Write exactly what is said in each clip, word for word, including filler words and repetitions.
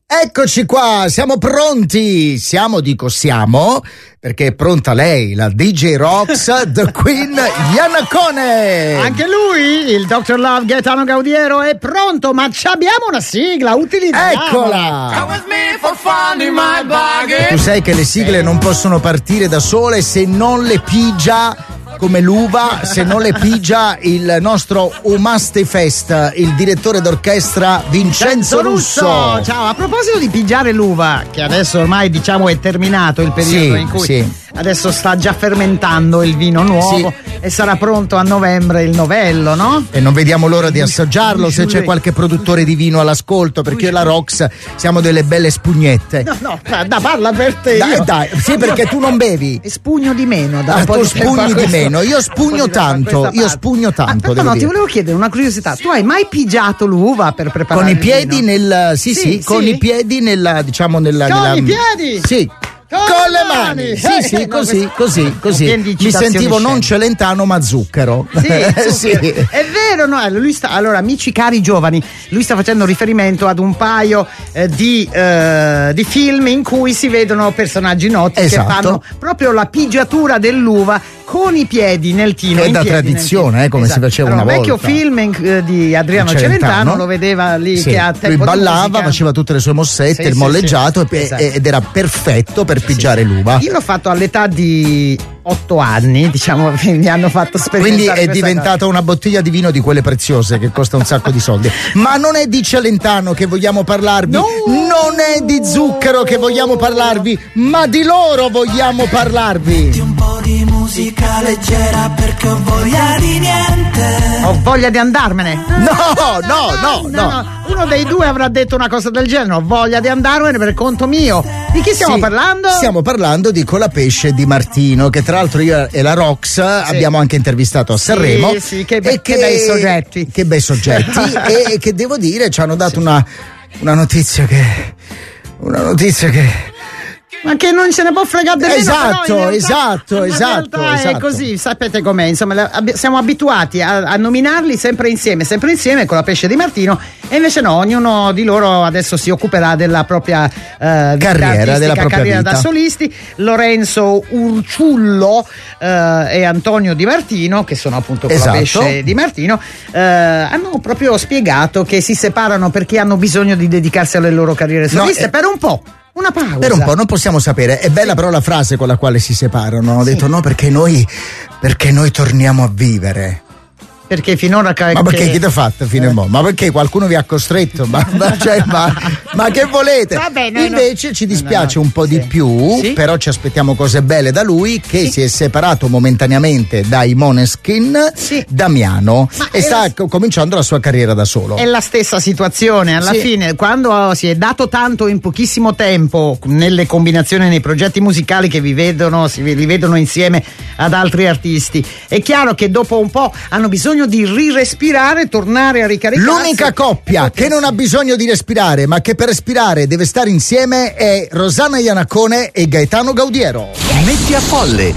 Eccoci qua, siamo pronti, siamo, dico siamo, perché è pronta lei, la D J Rox, The Queen Iannacone. Anche lui, il doctor Love Gaetano Gaudiero, è pronto, ma abbiamo una sigla, utilizziamola. Eccola! Tu sai che le sigle non possono partire da sole se non le pigia come l'uva, se non le pigia il nostro Umaste Fest, il direttore d'orchestra Vincenzo Russo. Russo. Ciao, a proposito di pigiare l'uva, che adesso ormai diciamo è terminato il periodo sì, in cui sì. adesso sta già fermentando il vino nuovo, sì. E sarà pronto a novembre il novello, no? E non vediamo l'ora di assaggiarlo, se c'è qualche produttore di vino all'ascolto, perché io e la Rox siamo delle belle spugnette. No, no, da parla per te. Dai, io. dai, sì, perché tu non bevi. E spugno di meno. Da Ah, un po' tu di spugni di meno, io spugno tanto, io spugno tanto. Ah, no, no, ti volevo chiedere una curiosità. Tu hai mai pigiato l'uva per preparare con i il piedi vino? nel sì, sì, sì con sì. i piedi nella, diciamo nella con nella, i piedi? Sì. Con, con le mani, mani, sì, eh, sì, no, così, questo... così, così. Mi sentivo non Celentano ma zucchero. Sì, sì. È vero, no? Lui sta, allora, amici cari giovani, lui sta facendo riferimento ad un paio eh, di, eh, di film in cui si vedono personaggi noti, esatto, che fanno proprio la pigiatura dell'uva con i piedi nel tino. Che è da tradizione, eh, come esatto. si faceva allora, una volta. Un vecchio film eh, di Adriano Celentano, Celentano lo vedeva lì, sì, che a tempo lui ballava, di musica faceva tutte le sue mossette, sì, il sì, molleggiato, sì, e, esatto, ed era perfetto per pigiare sì, l'uva. Io l'ho fatto all'età di otto anni, diciamo, mi hanno fatto sperimentare. Quindi è diventata cosa. Una bottiglia di vino di quelle preziose che costa un sacco di soldi. Ma non è di Celentano che vogliamo parlarvi, no. Non è di zucchero che vogliamo parlarvi, ma di loro vogliamo parlarvi. Un po' di musica leggera perché ho voglia di niente. Ho voglia di andarmene. No, no, no, no. no. no. Uno dei due avrà detto una cosa del genere, ho voglia di andarmene per conto mio. Di chi stiamo sì, parlando? Stiamo parlando di Colapesce di Martino, che tra l'altro io e la Rox sì. abbiamo anche intervistato a Sanremo. Sì, sì, che, be- e che, che bei soggetti. Che bei soggetti. e, e che devo dire ci hanno dato sì. una, una notizia che... Una notizia che... Ma che non ce ne può fregare nemmeno. Esatto, però in realtà, esatto, in esatto, realtà esatto. È così, sapete com'è, insomma, ab- siamo abituati a, a nominarli sempre insieme, sempre insieme con la Pesce di Martino, e invece no, ognuno di loro adesso si occuperà della propria uh, carriera, della propria carriera vita. Da solisti. Lorenzo Urciullo uh, e Antonio Di Martino, che sono appunto con esatto. la Pesce di Martino, uh, hanno proprio spiegato che si separano perché hanno bisogno di dedicarsi alle loro carriere soliste, no, eh... per un po'. Una pausa. Per un po', non possiamo sapere. È bella sì. però la frase con la quale si separano. Hanno sì. detto no, perché noi perché noi torniamo a vivere. Perché finora ca- ma perché che... chi ti ha fatto fino a eh. mo? Ma perché qualcuno vi ha costretto? Ma, ma, cioè, ma, ma che volete? Vabbè, no, invece no. ci dispiace no, no. un po' sì. di più, sì? però ci aspettiamo cose belle da lui, che sì. si è separato momentaneamente dai Måneskin, sì. Damiano, ma e sta la... cominciando la sua carriera da solo. È la stessa situazione alla sì. fine, quando si è dato tanto in pochissimo tempo nelle combinazioni, nei progetti musicali che vi vedono, si li vedono insieme ad altri artisti, è chiaro che dopo un po' hanno bisogno di rirespirare, tornare a ricaricarsi. L'unica coppia che non ha bisogno di respirare, ma che per respirare deve stare insieme, è Rosanna Iannacone e Gaetano Gaudiero. Metti a folle,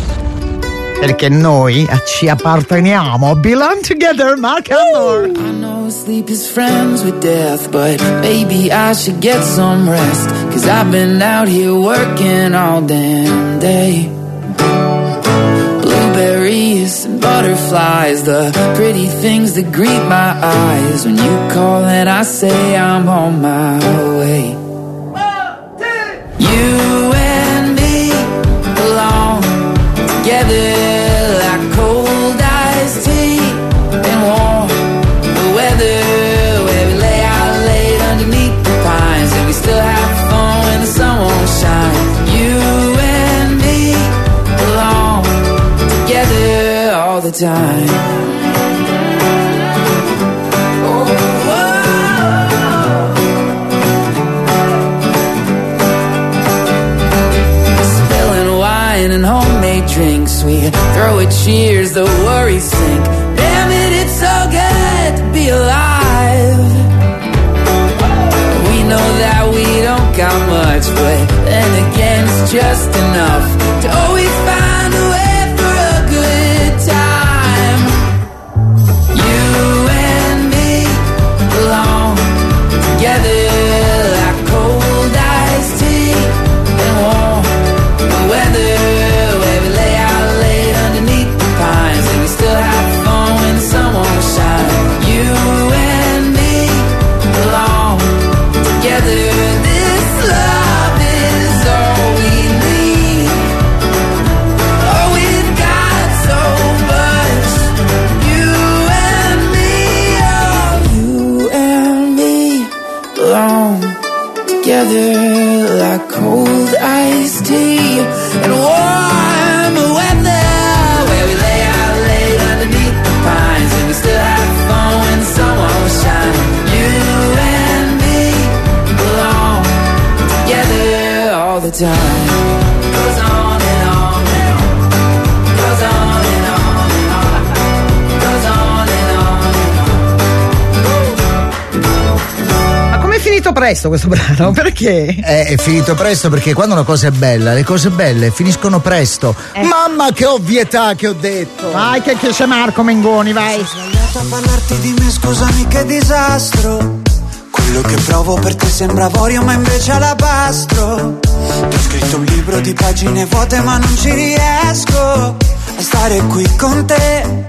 perché noi ci apparteniamo. Belong together, Mark Amor. I know sleep is friends with death, but maybe I should get some rest, cause I've been out here working all damn day. Blueberries and butterflies, the pretty things that greet my eyes. When you call and I say I'm on my way. You and me belong together like cold iced tea and warm the weather, where we lay out late underneath the pines, and we still have fun when the sun won't shine. You and me belong together all the time. And homemade drinks, we throw a cheers, the worries sink. Damn it, it's so good to be alive. We know that we don't got much, but then again it's just enough to always find a way for a good time. You and me belong together like cold alone together like cold iced tea and warm weather, where we lay out late underneath the pines and we still have fun when the sun won't shine. You and me alone together all the time. Goes on and on and on, goes on and on and on, goes on and on and on. Ma com'è finito presto questo brano? Perché? È, è finito presto perché quando una cosa è bella, le cose belle finiscono presto. Eh. Mamma, che ovvietà che ho detto! Vai che, che c'è Marco Mengoni, vai. Ho sbagliato a parlarti di me, scusami che disastro. Quello che provo per te sembra avorio ma invece è alabastro. Ti ho scritto un libro di pagine vuote ma non ci riesco a stare qui con te.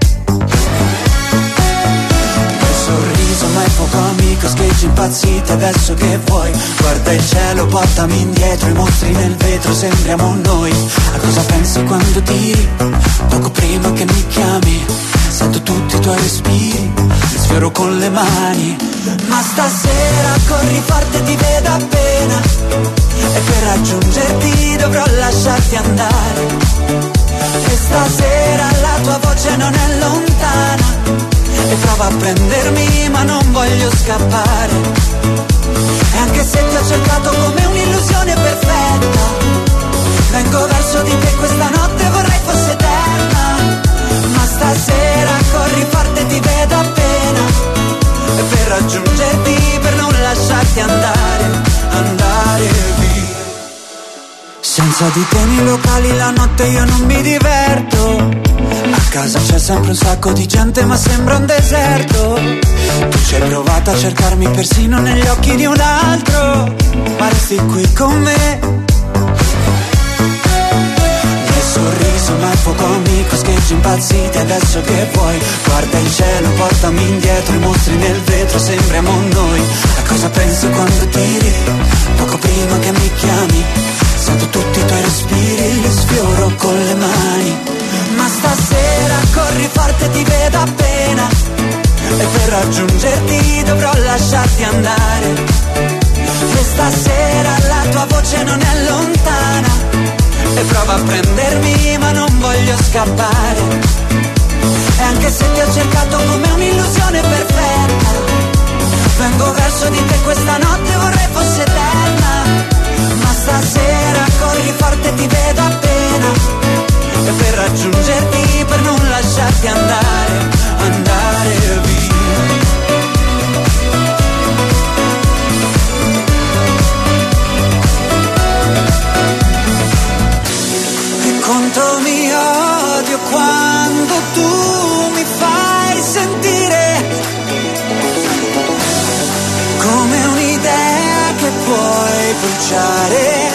Sorriso ma è poco amico, scheggi impazzite adesso che vuoi. Guarda il cielo, portami indietro, i mostri nel vetro, sembriamo noi. A cosa pensi quando tiri? Poco prima che mi chiami, sento tutti i tuoi respiri, li sfioro con le mani. Ma stasera corri forte, ti vedo appena, e per raggiungerti dovrò lasciarti andare. E stasera la tua voce non è lontana, e prova a prendermi ma non voglio scappare. E anche se ti ho cercato come un'illusione perfetta, vengo verso di te questa notte, vorrei fosse eterna. Ma stasera corri forte, ti vedo appena, e per raggiungerti, per non lasciarti andare, andare via. Senza di te nei locali la notte io non mi diverto. A casa c'è sempre un sacco di gente ma sembra un deserto. Tu ci hai provato a cercarmi persino negli occhi di un altro, ma resti qui con me. Nel sorriso ma è poco amico, scheggi impazzite adesso che vuoi. Guarda il cielo, portami indietro, i mostri nel vetro, sembriamo noi. A cosa pensi quando tiri? Poco prima che mi chiami, sento tutti i tuoi respiri, li sfioro con le mani. Ma stasera corri forte, ti vedo appena, e per raggiungerti dovrò lasciarti andare. E stasera la tua voce non è lontana, e prova a prendermi ma non voglio scappare. E anche se ti ho cercato come un'illusione perfetta, vengo verso di te questa notte, vorrei fosse eterna. Ma stasera corri forte, ti vedo appena, e per raggiungerti, per non lasciarti andare, andare via. E contro mi odio quando tu mi fai sentire come un'idea che puoi bruciare.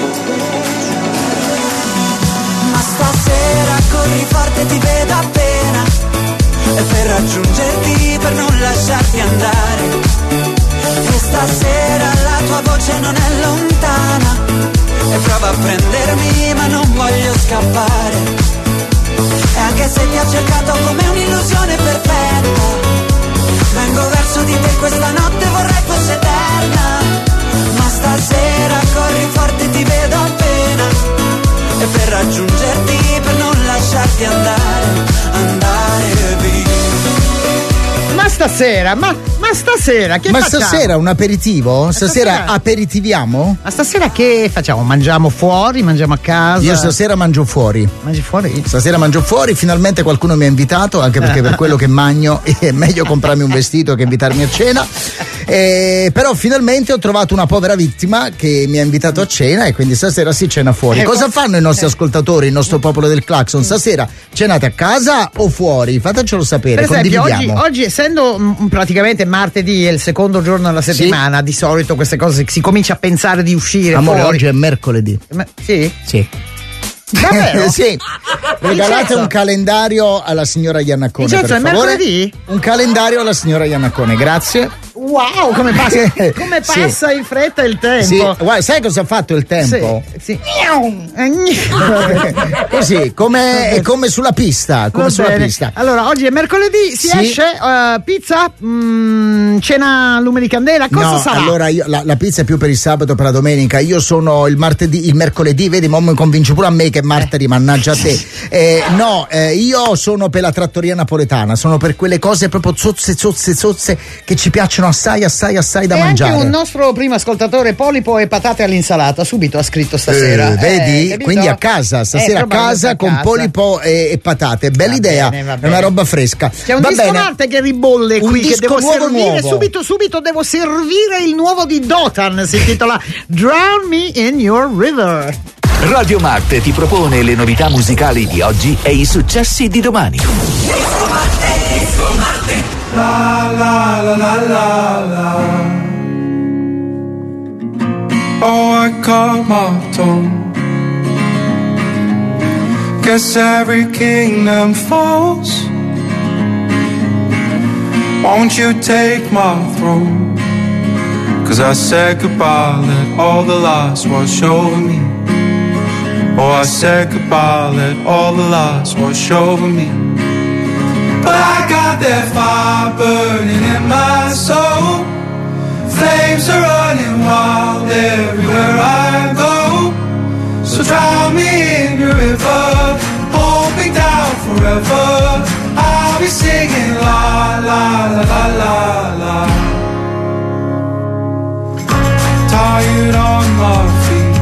Ma stasera corri forte, ti vedo appena, e per raggiungerti, per non lasciarti andare. E stasera la tua voce non è lontana, e prova a prendermi ma non voglio scappare. E anche se ti ho cercato come un'illusione perfetta, vengo verso di te questa notte, vorrei fosse eterna. Ma stasera corri forte, ti vedo appena, e per raggiungerti, per non lasciarti andare, andare via. Ma stasera, ma, ma stasera che Ma facciamo? stasera un aperitivo? Stasera, stasera- aperitiviamo? Ma stasera che facciamo? Mangiamo fuori, mangiamo a casa? Io stasera mangio fuori. Mangi fuori? Stasera mangio fuori, finalmente qualcuno mi ha invitato, anche perché per quello che magno è meglio comprarmi un vestito che invitarmi a cena. Eh, però finalmente ho trovato una povera vittima che mi ha invitato a cena, e quindi stasera si cena fuori. Eh, Cosa ma- fanno i nostri ascoltatori, il nostro popolo del Clacson? Stasera cenate a casa o fuori? Fatecelo sapere, Per esempio, oggi, condividiamo. oggi essendo mm, praticamente martedì è il secondo giorno della settimana, di solito queste cose si comincia a pensare di uscire Amore, fuori. oggi è mercoledì. Ma- sì? Sì. Davvero? Sì. Regalate Vincenzo? un calendario alla signora Iannacone. Vincenzo, per è favore. mercoledì? Un calendario alla signora Iannacone, grazie. Wow, come passa, come passa sì. in fretta il tempo. Sì. Guarda, sai cosa ha fatto il tempo? Sì, sì. Così, come, è come sulla pista, come Va sulla bene. pista. Allora, oggi è mercoledì, si sì. esce uh, pizza, mm, cena lume di candela, cosa no, sarà? Allora, io, la, la pizza è più per il sabato, per la domenica. Io sono il martedì, il mercoledì, vedi, mo mi convinci pure a me che è martedì, mannaggia a te. Eh, no, eh, io sono per la trattoria napoletana, sono per quelle cose proprio zozze, zozze, zozze che ci piacciono assai, assai, assai da e mangiare. Anche un nostro primo ascoltatore, polipo e patate all'insalata, subito ha scritto stasera. Eh, vedi? Eh, Quindi a casa, stasera eh, a casa a con casa. polipo e, e patate. Bella Va idea, bene, va è bene. una roba fresca. C'è un va disconante bene. che ribolle Un qui, che disco devo nuovo servire nuovo. subito, subito devo servire il nuovo di Dotan, si intitola Drown Me in Your River. Radio Marte ti propone le novità musicali di oggi e i successi di domani. La la la la la la. Oh, I caught my tongue. Guess every kingdom falls. Won't you take my throne? Cause I said goodbye, let all the lies wash over me. Oh, I said goodbye, let all the lies wash over me. But I got that fire burning in my soul. Flames are running wild everywhere I go. So drown me in your river, hold me down forever. I'll be singing la la la la la la. Tired on my feet,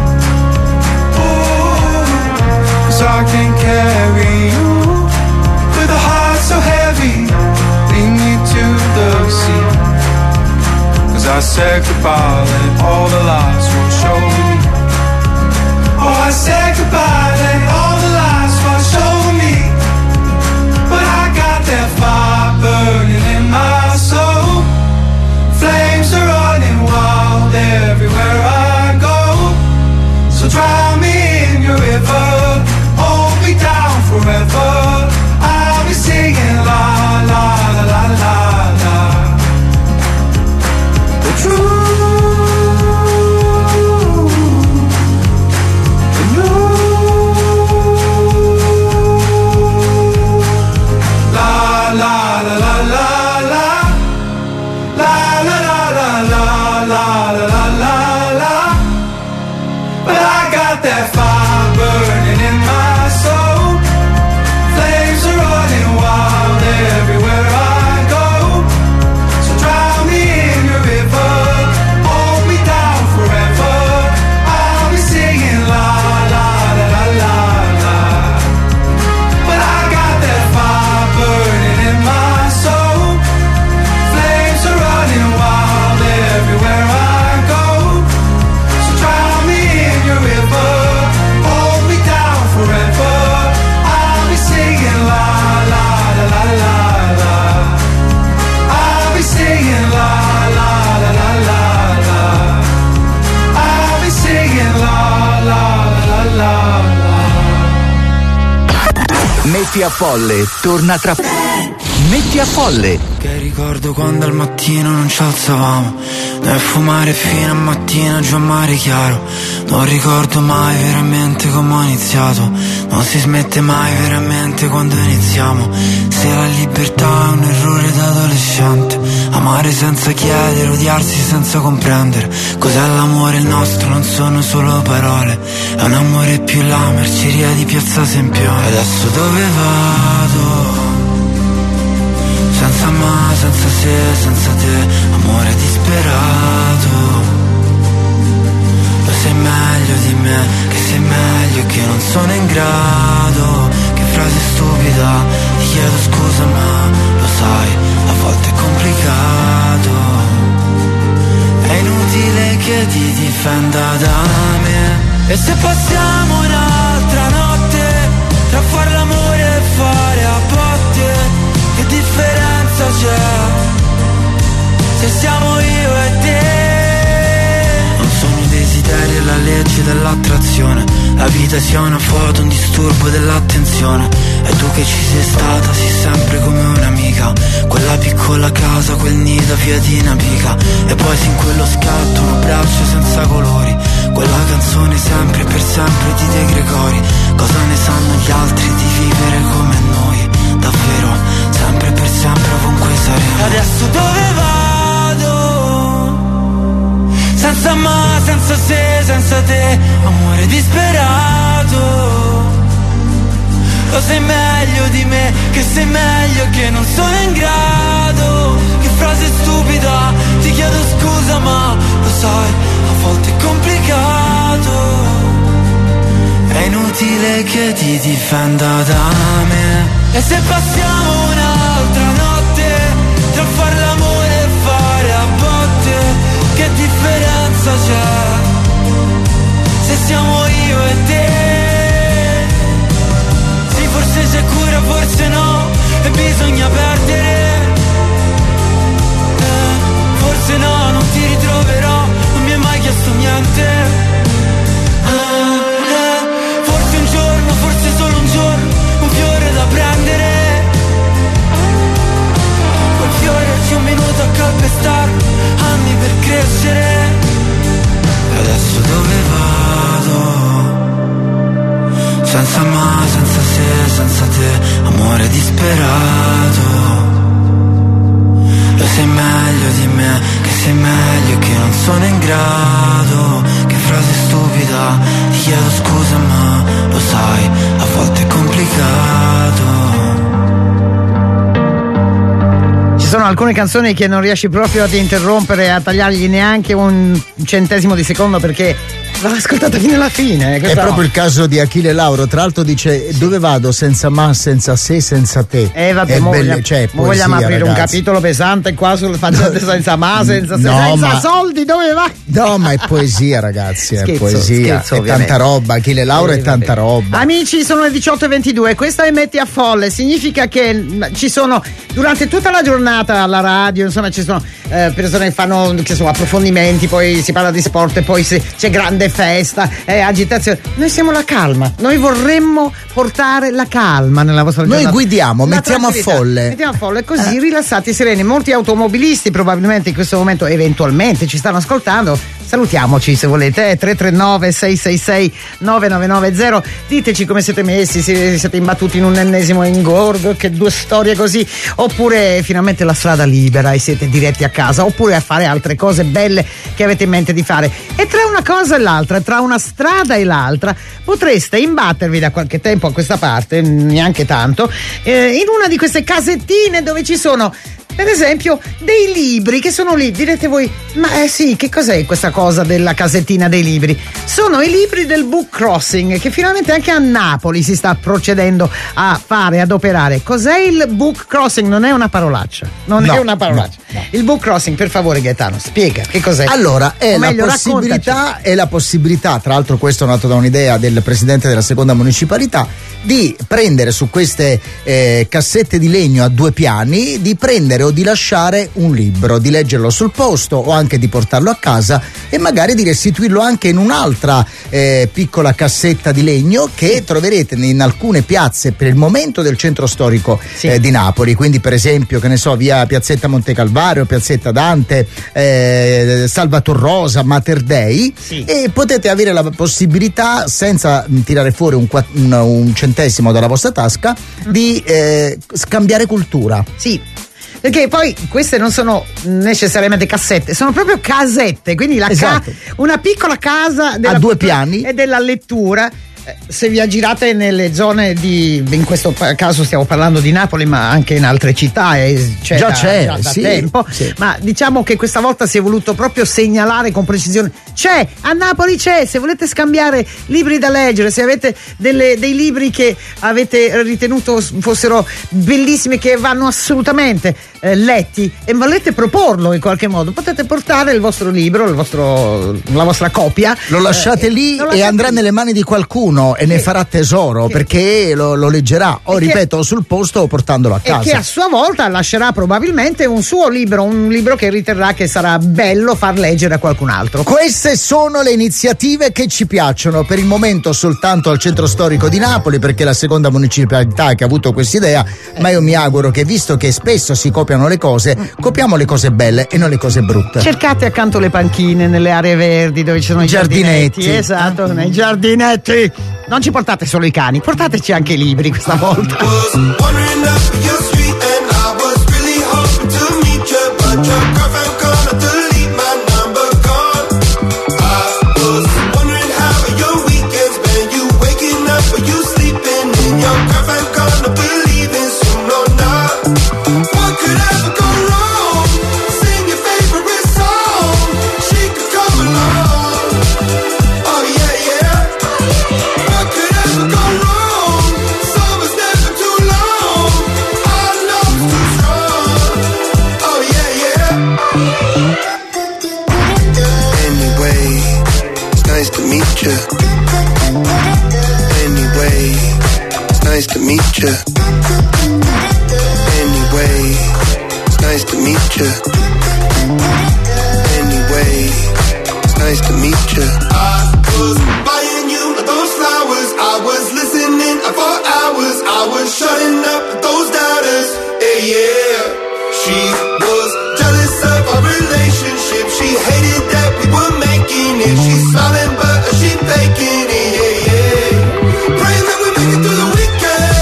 oh, 'cause I can carry you. With a heart so heavy, lead me to the sea. Cause I said goodbye, let all the lies wash over me. Oh, I said goodbye, let all the lies wash over me. But I got that fire burning in my soul. Flames are running wild everywhere I go. So drown me in your river, hold me down forever. I'll be singing la la la la la la. The truth, the new. La la la la la la. La la la la la la la la la. But I got that fire burning in my soul. Flames are running wild everywhere I go. So drown me in your river, hold me down forever. I'll be singing la la la la la la. But I got that fire burning in my soul. Flames are running wild everywhere I go. So drown me in your river, hold me down forever. I'll be singing la la la la la la. I'll be singing la la la la la la. I'll be singing la la la la la. Metti a Folle torna tra Metti a Folle. Che ricordo quando al mattino non ci alzavamo, noi a fumare fino a mattina giù a mare chiaro. Non ricordo mai veramente come ho iniziato, non si smette mai veramente quando iniziamo. Se la libertà è un errore da adolescente, amare senza chiedere, odiarsi senza comprendere. Cos'è l'amore il nostro? Non sono solo parole, è un amore più la merceria di Piazza Sempione. Adesso dove vado? Senza ma, senza se, senza te, amore disperato. Lo sai meglio di me, che sei meglio, che non sono in grado. Che frase stupida, ti chiedo scusa ma lo sai, a volte è complicato. È inutile che ti difenda da me. E se passiamo un'altra notte, tra far l'amore e fare a botte, che differenza c'è se siamo io e te? Non sono desideri e la legge dell'attrazione, la vita vita sia una foto, un disturbo dell'attenzione. E tu che ci sei stata, sei sempre come un'amica. Quella piccola casa, quel nido via di Napica. E poi sin quello scatto, un abbraccio senza colori. Quella canzone sempre e per sempre di De Gregori. Cosa ne sanno gli altri di vivere come noi? Davvero, sempre e per sempre ovunque saremo. Adesso dove vado? Senza ma, senza se, senza te. Amore disperato. Lo sai meglio di me, che sei meglio, che non sono in grado. Che frase stupida, ti chiedo scusa ma lo sai, a volte è complicato. È inutile che ti difenda da me. E se passiamo un'altra notte tra far l'amore e fare a botte, che differenza c'è se siamo io e te? Forse c'è cura, forse no, e bisogna perdere. Eh, forse no, non ti ritroverò, non mi hai mai chiesto niente. Eh, eh, forse un giorno, forse solo un giorno, un fiore da prendere. Quel fiore ci un minuto a calpestarlo, anni per crescere. E adesso dove vado? Senza ma, senza se, senza te, amore disperato. Lo sai meglio di me, che sei meglio, che non sono in grado. Che frase stupida, ti chiedo scusa ma lo sai, a volte è complicato. Ci sono alcune canzoni che non riesci proprio ad interrompere, a tagliargli neanche un centesimo di secondo, perché l'ho ascoltata fino alla fine. È proprio no. il caso di Achille Lauro. Tra l'altro dice: sì. Dove vado senza ma, senza se, senza te. Eh vabbè, mo belle, vogliamo, cioè, mo vogliamo aprire ragazzi. un capitolo pesante qua sul facciate senza ma, senza se, no, senza ma, soldi, dove vai? No, ma è poesia, ragazzi, scherzo, è poesia, scherzo, è ovviamente. tanta roba. Achille Lauro eh, è tanta vabbè. roba. Amici, sono le diciotto e ventidue, questa è Metti a Folle, significa che ci sono durante tutta la giornata alla radio, insomma ci sono eh, persone che fanno che sono approfondimenti, poi si parla di sport e poi si, c'è grande festa, eh, agitazione. Noi siamo la calma, noi vorremmo portare la calma nella vostra giornata. Noi guidiamo, la mettiamo a folle. Mettiamo a folle così, eh. rilassati e sereni. Molti automobilisti probabilmente in questo momento eventualmente ci stanno ascoltando. Salutiamoci se volete, eh, tre tre nove sei sei sei nove nove nove zero. Diteci come siete messi, se siete imbattuti in un ennesimo ingorgo, che due storie così, oppure finalmente la strada libera e siete diretti a casa, oppure a fare altre cose belle che avete in mente di fare. E tra una cosa e l'altra, tra una strada e l'altra, potreste imbattervi da qualche tempo a questa parte, neanche tanto, eh, in una di queste casettine dove ci sono, per esempio, dei libri che sono lì. Direte voi, ma eh sì, che cos'è questa cosa della casettina dei libri? Sono i libri del book crossing, che finalmente anche a Napoli si sta procedendo a fare, ad operare. Cos'è il book crossing? Non è una parolaccia, non no, è una parolaccia. No, no. Il book crossing, per favore Gaetano, spiega che cos'è. Allora, è o meglio, la possibilità, raccontaci. è la possibilità, tra l'altro questo è nato da un'idea del presidente della seconda municipalità, di prendere su queste eh, cassette di legno a due piani, di prendere o di lasciare un libro, di leggerlo sul posto o anche di portarlo a casa e magari di restituirlo anche in un'altra eh, piccola cassetta di legno che sì. troverete in alcune piazze per il momento del centro storico sì. eh, di Napoli, quindi per esempio, che ne so, via Piazzetta Monte Calvario, Piazzetta Dante, eh, Salvator Rosa, Mater Dei, sì. e potete avere la possibilità, senza tirare fuori un, un, un centesimo dalla vostra tasca, di eh, scambiare cultura. Sì. Perché poi queste non sono necessariamente cassette, sono proprio casette, quindi la esatto. ca- una piccola casa della a due piani e della lettura. Se vi aggirate nelle zone di, in questo caso stiamo parlando di Napoli, ma anche in altre città, e c'è già da, c'è già da sì, tempo, sì. ma diciamo che questa volta si è voluto proprio segnalare con precisione: c'è, a Napoli c'è, se volete scambiare libri da leggere, se avete delle, dei libri che avete ritenuto fossero bellissimi, che vanno assolutamente eh, letti, e volete proporlo in qualche modo, potete portare il vostro libro, il vostro, la vostra copia, lo lasciate eh, lì lo e lasciate andrà lì. nelle mani di qualcuno. qualcuno e ne farà tesoro che, perché lo, lo leggerà o ripeto che, sul posto o portandolo a casa, e che a sua volta lascerà probabilmente un suo libro, un libro che riterrà che sarà bello far leggere a qualcun altro. Queste sono le iniziative che ci piacciono, per il momento soltanto al centro storico di Napoli, perché è la seconda municipalità che ha avuto quest'idea, eh. ma io mi auguro che, visto che spesso si copiano le cose, copiamo le cose belle e non le cose brutte. Cercate accanto le panchine, nelle aree verdi dove ci sono i giardinetti, giardinetti. Esatto, nei giardinetti. Non ci portate solo i cani, portateci anche i libri questa volta. Nice to meet you. Anyway, it's nice to meet you. Anyway, it's nice to meet you. I was buying you those flowers. I was listening for hours. I was shutting up those doubters. Hey, yeah. She was jealous of our relationship. She hated that we were making it. She's smiling, but she faking it. Yeah, yeah. Praying that we make it through the week.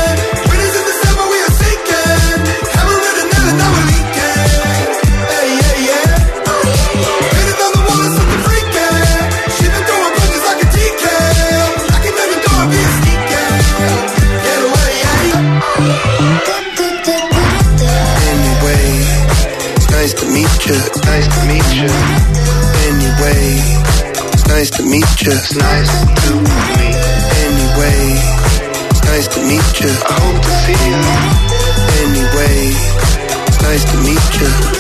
Nice to meet you. Nice to meet you. Anyway, it's nice to meet you. It's nice to meet me. Anyway, it's nice to meet you. I hope to see you. Anyway, it's nice to meet you.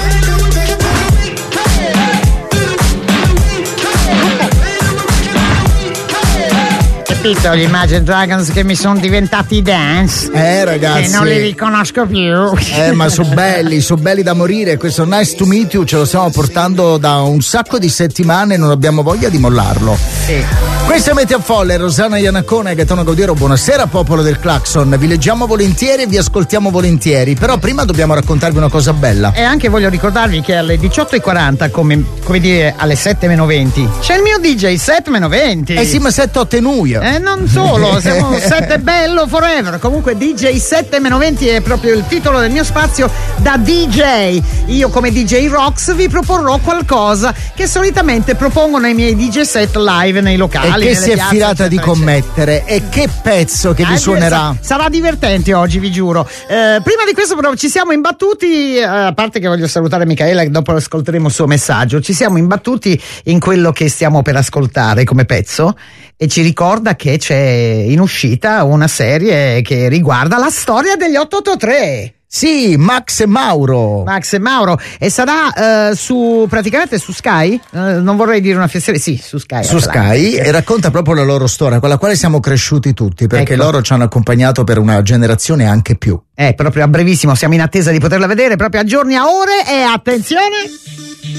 Capito gli Imagine Dragons che mi sono diventati dance? Eh ragazzi, che non li riconosco più. Eh ma sono belli, sono belli da morire. Questo Nice to Meet You ce lo stiamo portando da un sacco di settimane e non abbiamo voglia di mollarlo. Sì. Questa è Metti a Folle, Rosanna Iannacone e Gaetano Gaudiero. Buonasera popolo del Claxon, vi leggiamo volentieri e vi ascoltiamo volentieri, però prima dobbiamo raccontarvi una cosa bella. E anche voglio ricordarvi che alle diciotto e quaranta, come, come dire alle sette meno venti, c'è il mio D J set meno venti. Eh sì, ma sette otto nuia. Eh non solo, siamo sette bello forever. Comunque D J sette meno venti è proprio il titolo del mio spazio da D J. Io come D J Rocks vi proporrò qualcosa che solitamente propongono i miei D J set live nei locali. E che si è filata di commettere. E che pezzo che vi suonerà? Sarà divertente oggi, vi giuro. Eh, prima di questo però ci siamo imbattuti, eh, a parte che voglio salutare Michaela, che dopo ascolteremo il suo messaggio, ci siamo imbattuti in quello che stiamo per ascoltare come pezzo e ci ricorda che c'è in uscita una serie che riguarda la storia degli otto otto tre. Sì, Max e Mauro. Max e Mauro. E sarà uh, su praticamente su Sky? Uh, non vorrei dire una fesseria. Sì, su Sky. Su Sky, e racconta proprio la loro storia, con la quale siamo cresciuti tutti, perché ecco, loro ci hanno accompagnato per una generazione anche più. Eh, proprio a brevissimo, siamo in attesa di poterla vedere, proprio a giorni, a ore e attenzione.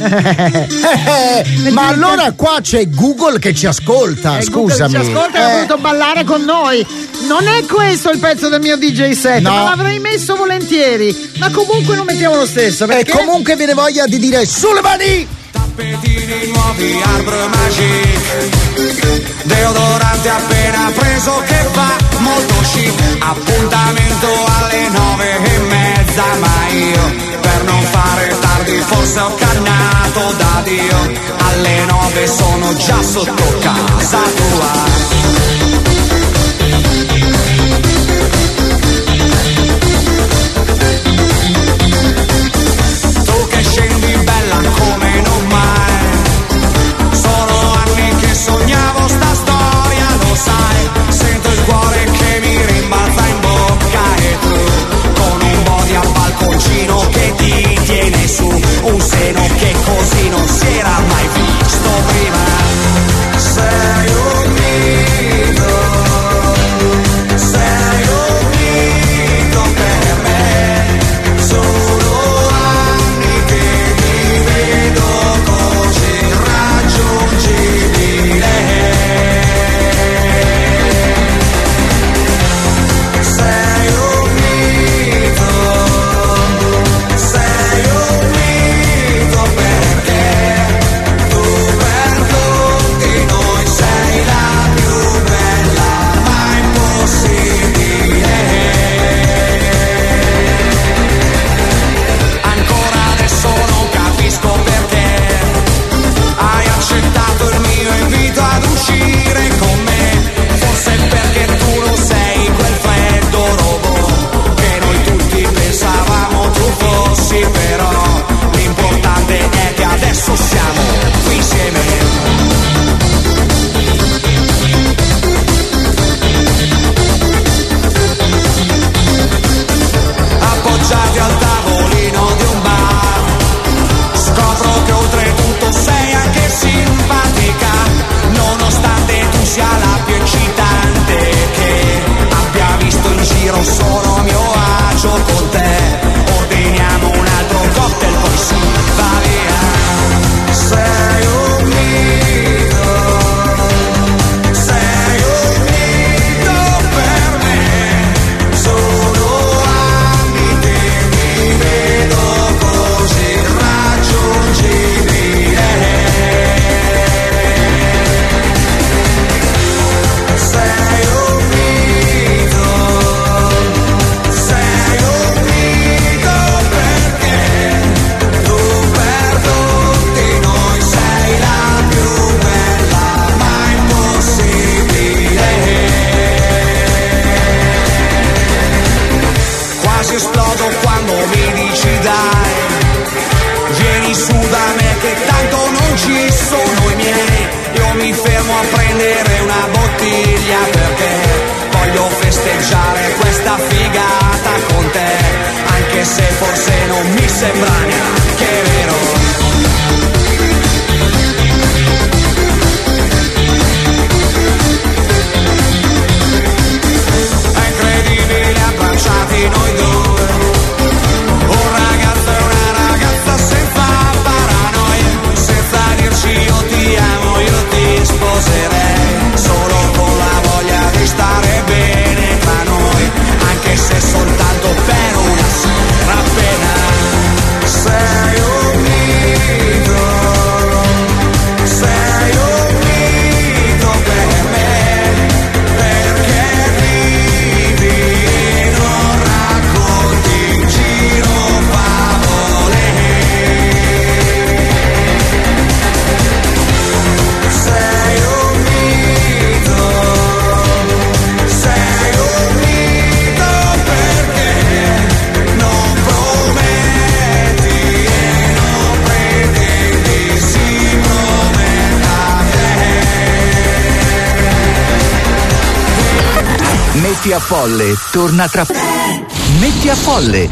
eh, ma allora qua c'è Google che ci ascolta, eh, scusami. Google ci ascolta e eh. ha voluto ballare con noi. Non è questo il pezzo del mio D J set, no, ma l'avrei messo volentieri. Ma comunque lo mettiamo lo stesso. Perché... E comunque viene voglia di dire sulle mani! Tappetini nuovi, Arbor Magic, deodorante appena preso che fa molto chic. Appuntamento alle nove e mezza, ma io per non fare tardi forse ho cannato da Dio. Alle nove sono già sotto casa tua. Sognavo sta storia, lo sai, sento il cuore che mi rimbalza in bocca e tu, con un body al balconcino che ti tiene su, un seno che così non si era mai visto prima. Sei un mio mi fermo a prendere una bottiglia perché voglio festeggiare questa figata con te, anche se forse non mi sembra neanche vero. Noi due, un ragazzo e una ragazza senza paranoie, senza dirci io ti amo, io ti sposerei, solo con la voglia di stare bene tra noi, anche se soltanto per una sera appena. Sei un mito, sei un mito per me, perché vivi Metti a Folle torna tra Metti a Folle.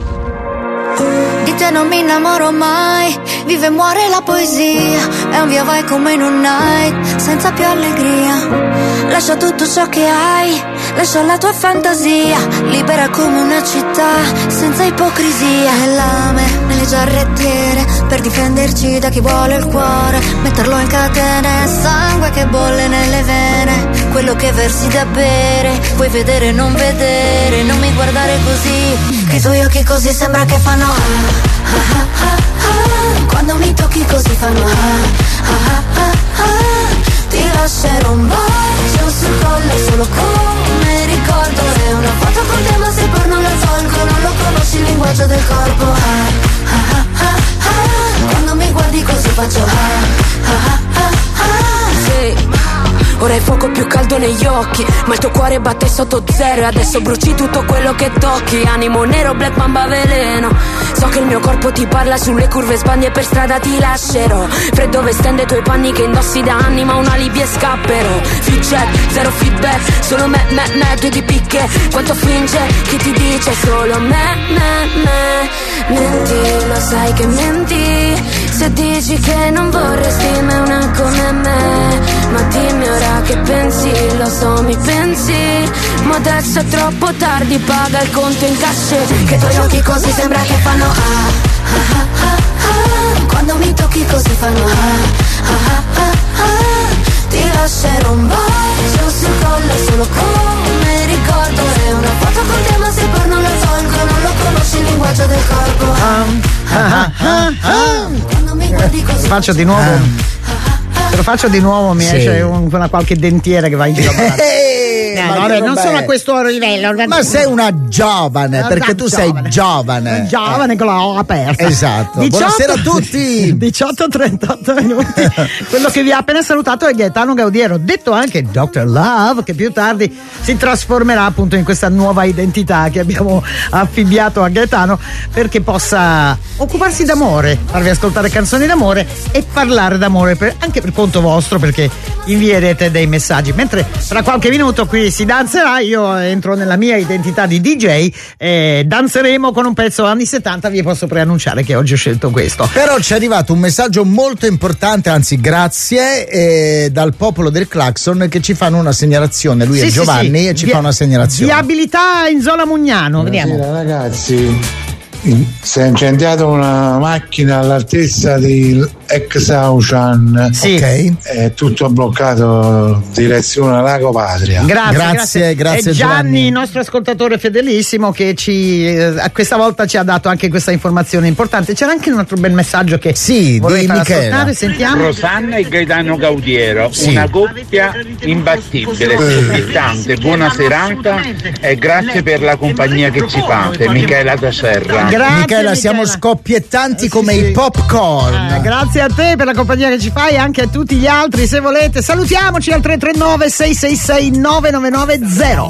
Di te non mi innamoro mai, vive e muore la poesia, è un via vai come in un night, senza più allegria. Lascia tutto ciò che hai, lascia la tua fantasia, libera come una città, senza ipocrisia. E lame nelle giarrettiere, per difenderci da chi vuole il cuore, metterlo in catene, sangue che bolle nelle vene, quello che versi da bere, puoi vedere e non vedere, non mi guardare così, che i tuoi occhi così sembra che fanno ah, ah, ah, ah, ah. Quando mi tocchi così fanno ah, ah, ah, ah. Ti lascerò un bacio sul collo solo come ricordo, è una foto con te ma se poi non la tolgo, non lo conosci il linguaggio del corpo ah, ah, ah, ah, ah. Quando mi guardi così faccio ah, ah, ah, ah. Sì, ora hai fuoco più caldo negli occhi, ma il tuo cuore batte sotto zero e adesso bruci tutto quello che tocchi. Animo nero, black mamba veleno, so che il mio corpo ti parla sulle curve sbagli e per strada ti lascerò. Freddo vestendo i tuoi panni che indossi da anni, ma una Libia e scapperò. Fit check, zero feedback, solo me, me, me, due di picche. Quanto finge, chi ti dice solo me, me, me. Menti, lo sai che menti, se dici che non vorresti mai una come me. Ma dimmi ora che pensi, lo so mi pensi, ma adesso è troppo tardi, paga il conto in cash. Che i tuoi occhi così sembra che fanno ah, ah, ah, ah, ah. Quando mi tocchi così fanno ah, ah, ah, ah. Ti lascerò un bacio sul collo solo come ricordo, è una foto con te ma se poi non la tolgo, non lo conosci il linguaggio del corpo ah, ah, ah, ah, ah. Quando mi guardi così faccio di nuovo Se lo faccio di nuovo mi sì. esce un, una qualche dentiera che va in giro. Eh, no, vabbè, non sono a questo livello. Ma sei una giovane, perché tu giovane. sei giovane. Giovane eh. con la O aperta. Esatto. diciotto, buonasera a tutti. diciotto e trentotto minuti. Quello che vi ha appena salutato è Gaetano Gaudiero, detto anche doctor Love, che più tardi si trasformerà appunto in questa nuova identità che abbiamo affibbiato a Gaetano, perché possa occuparsi d'amore, farvi ascoltare canzoni d'amore e parlare d'amore per, anche per conto vostro, perché invierete dei messaggi. Mentre tra qualche minuto qui si danzerà, io entro nella mia identità di D J e danzeremo con un pezzo anni settanta. Vi posso preannunciare che oggi ho scelto questo. Però ci è arrivato un messaggio molto importante, anzi grazie, eh, dal popolo del Clacson, che ci fanno una segnalazione. Lui sì, è sì, Giovanni sì. e ci Via- fa una segnalazione. Viabilità in zona Mugnano. Vediamo. Buonasera ragazzi, si è incendiata una macchina all'altezza di ex Auchan, sì. okay. È tutto bloccato direzione Lago Patria. Grazie, grazie, grazie, grazie e Gianni, Giovanni, il nostro ascoltatore fedelissimo, che ci eh, questa volta ci ha dato anche questa informazione importante. C'era anche un altro bel messaggio che sì, vorrei di far Michela. ascoltare. Sentiamo. Rosanna e Gaetano Gaudiero, sì. una coppia imbattibile, scoppiettante. Buona serata e grazie per la compagnia che ci fate. Michela da Serra. Grazie, Michela, siamo scoppiettanti come sì, sì. i popcorn. Eh, grazie a te per la compagnia che ci fai, anche a tutti gli altri. Se volete salutiamoci al tre tre nove sei sei sei nove nove nove zero.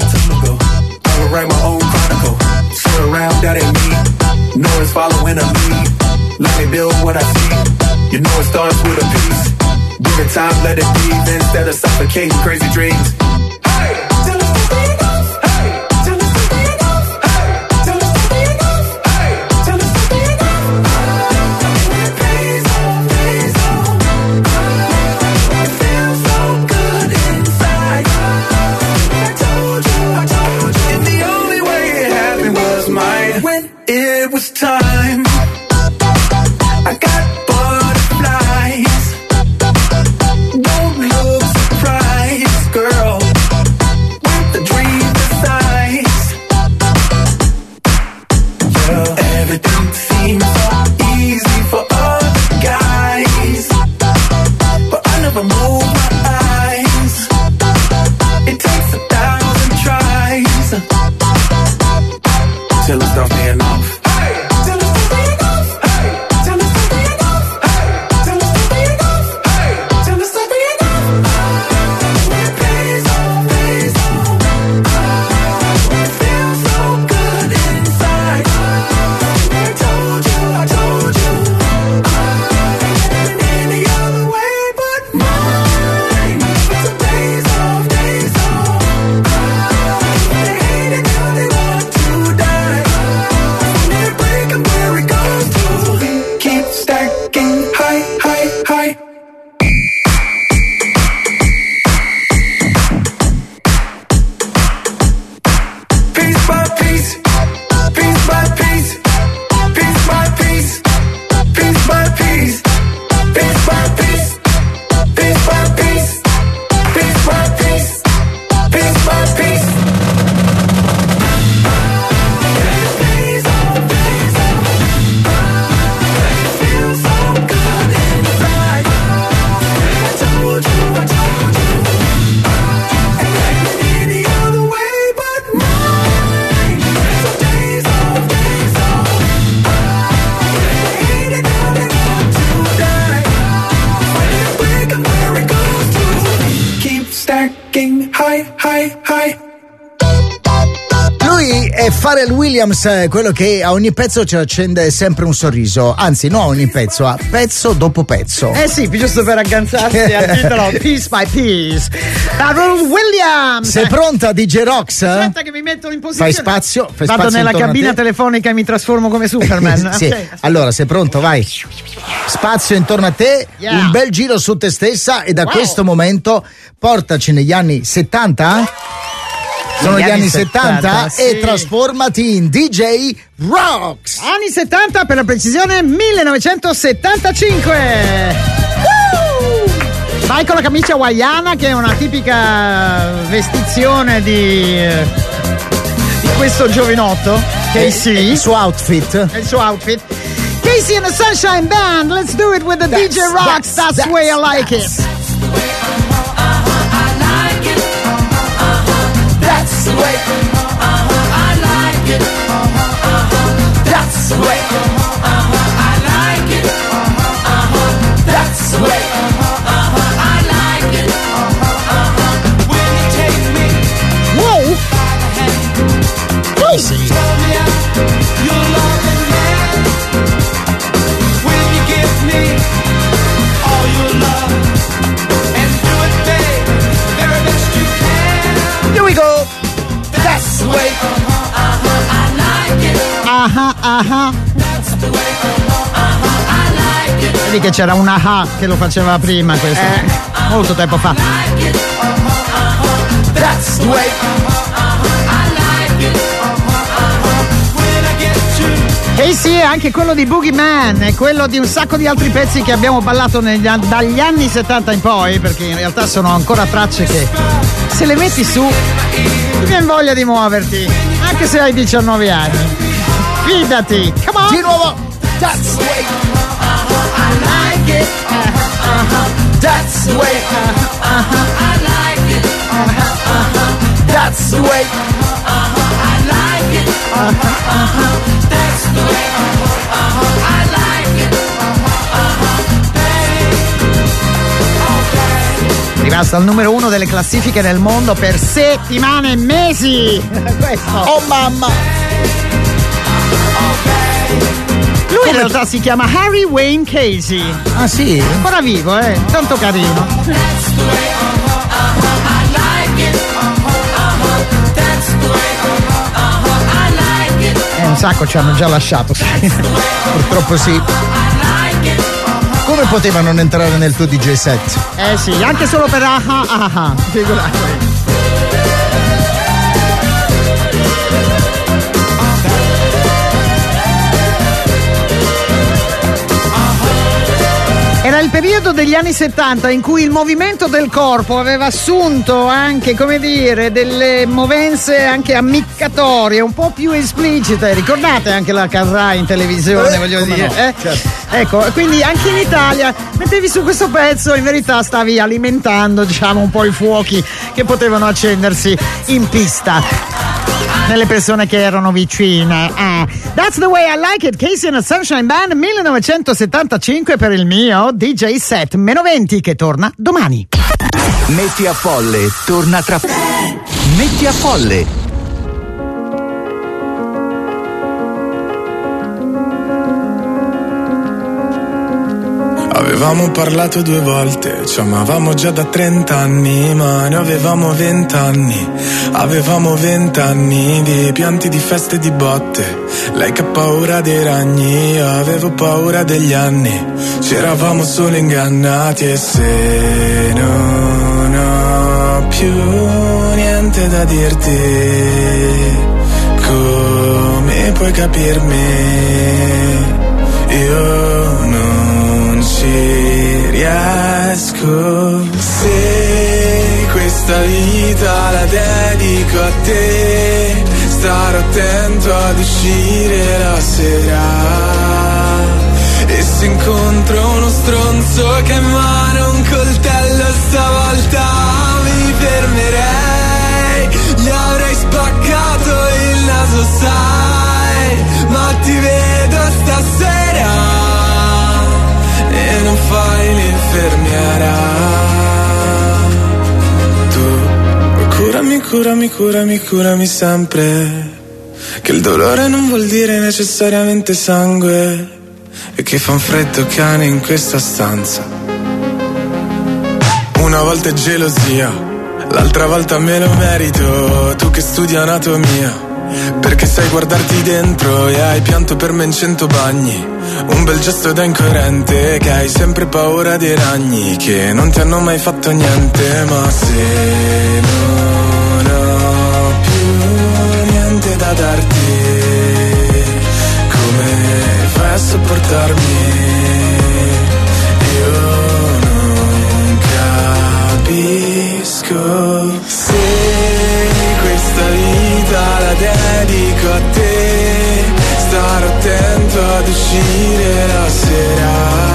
Give it time, let it breathe instead of suffocating crazy dreams. Hey, tell us something enough. Hey, tell us something enough. Hey, tell us something enough. Hey, tell us something enough. It pays off, pays off. It feels so good inside. I told you, I told you. And the only way it happened was mine. When it was time, I got butterflies. Don't look surprised, girl, with the dream size. Yeah, everything seems so easy for other guys, but I never move my eyes. It takes a thousand tries till it stops being off. Pharrell Williams è quello che a ogni pezzo ci accende sempre un sorriso, anzi no a ogni pezzo, a pezzo dopo pezzo. Eh sì, giusto per agganciarsi al titolo Piece by Piece. Pharrell Williams. Sei pronta D J Rox? Aspetta che mi mettono in posizione. Fai spazio, fai Vado spazio nella cabina telefonica e mi trasformo come Superman. Sì. Okay. Allora sei pronto, vai. Spazio intorno a te, yeah. Un bel giro su te stessa e da wow. questo momento portaci negli anni settanta. Sono gli, gli anni settanta, sì. E trasformati in D J Rox. Anni settanta, per la precisione millenovecentosettantacinque. Woo! Vai con la camicia hawaiana, che è una tipica vestizione di, di questo giovinotto. Casey. Il suo outfit. Il suo outfit. Casey and the Sunshine Band. Let's do it with the that's, D J Rox. That's, that's, that's the way I like that's, it. That's the way, uh-huh, I like it, uh-huh, uh-huh. That's the way, uh-huh, I like it, uh-huh, uh-huh. That's the way, uh-huh, uh-huh, I like it, uh-huh, uh-huh. When you take me, whoa, crazy, tell me out, you're loving me. When you give me all your love and do it, babe, the very best you can. Here we go. That's the way, uh-huh, uh-huh, I like it. Aha, aha. That's the way, uh-huh, uh-huh, I like it. Vedi che c'era un aha che lo faceva prima questo, eh. molto tempo fa. Like it, uh-huh, uh-huh. That's the way, uh-huh, uh-huh, I like it. Uh-huh, uh-huh. When I get to Casey è anche quello di Boogie Man, è quello di un sacco di altri pezzi che abbiamo ballato negli, dagli anni settanta in poi, perché in realtà sono ancora tracce che se le metti su ti viene voglia di muoverti, anche se hai diciannove anni. Fidati, come on! Di nuovo! That's the way, uh-huh, I like it. Uh-huh, uh-huh. that's the way, uh-huh, uh-huh, I like it. Uh-huh, uh-huh. that's the way, uh-huh, I like it. Uh-huh, uh-huh. That's the way, uh-huh, uh-huh, I like it. Uh-huh, uh-huh. Okay. Rimasta al numero uno delle classifiche nel mondo per settimane e mesi. Questo. Oh mamma! Okay. Lui Come... in realtà si chiama Harry Wayne Casey. Ah sì? Ancora vivo, eh? Tanto carino. Eh, un sacco ci hanno già lasciato. Purtroppo sì. Come poteva non entrare nel tuo D J set? Eh sì, anche solo per aha aha, figurati. Era il periodo degli anni settanta in cui il movimento del corpo aveva assunto anche, come dire, delle movenze anche ammiccatorie, un po' più esplicite. Ricordate anche la Carrà in televisione, eh, voglio dire. No, eh? Certo. Ecco, quindi anche in Italia mettevi su questo pezzo, in verità stavi alimentando, diciamo, un po' i fuochi che potevano accendersi in pista nelle persone che erano vicine. Ah. That's the way I like it, Casey and the Sunshine Band millenovecentosettantacinque per il mio D J set meno venti che torna domani. Metti a Folle torna tra Metti a Folle. Avevamo parlato due volte, ci amavamo già da trent'anni, ma ne avevamo vent'anni. Avevamo vent'anni di pianti, di feste, di botte. Lei che ha paura dei ragni, io avevo paura degli anni. Ci eravamo solo ingannati e se non ho più niente da dirti, come puoi capirmi? Io non ci riesco. Se questa vita la dedico a te, starò attento ad uscire la sera. E se incontro uno stronzo che ha in mano un coltello, stavolta mi fermerei. Gli avrei spaccato il naso, sai, ma ti vedo stasera e non fai l'infermiera. Tu curami, curami, curami, curami sempre, che il dolore non vuol dire necessariamente sangue, e che fa un freddo cane in questa stanza. Una volta è gelosia, l'altra volta me lo merito. Tu che studi anatomia, perché sai guardarti dentro e hai pianto per me in cento bagni. Un bel gesto da incoerente, che hai sempre paura dei ragni, che non ti hanno mai fatto niente. Ma se non ho più niente da darti, come fai a sopportarmi? Io non capisco. Se questa vita la dedico a te, starò attento ad uscire la sera.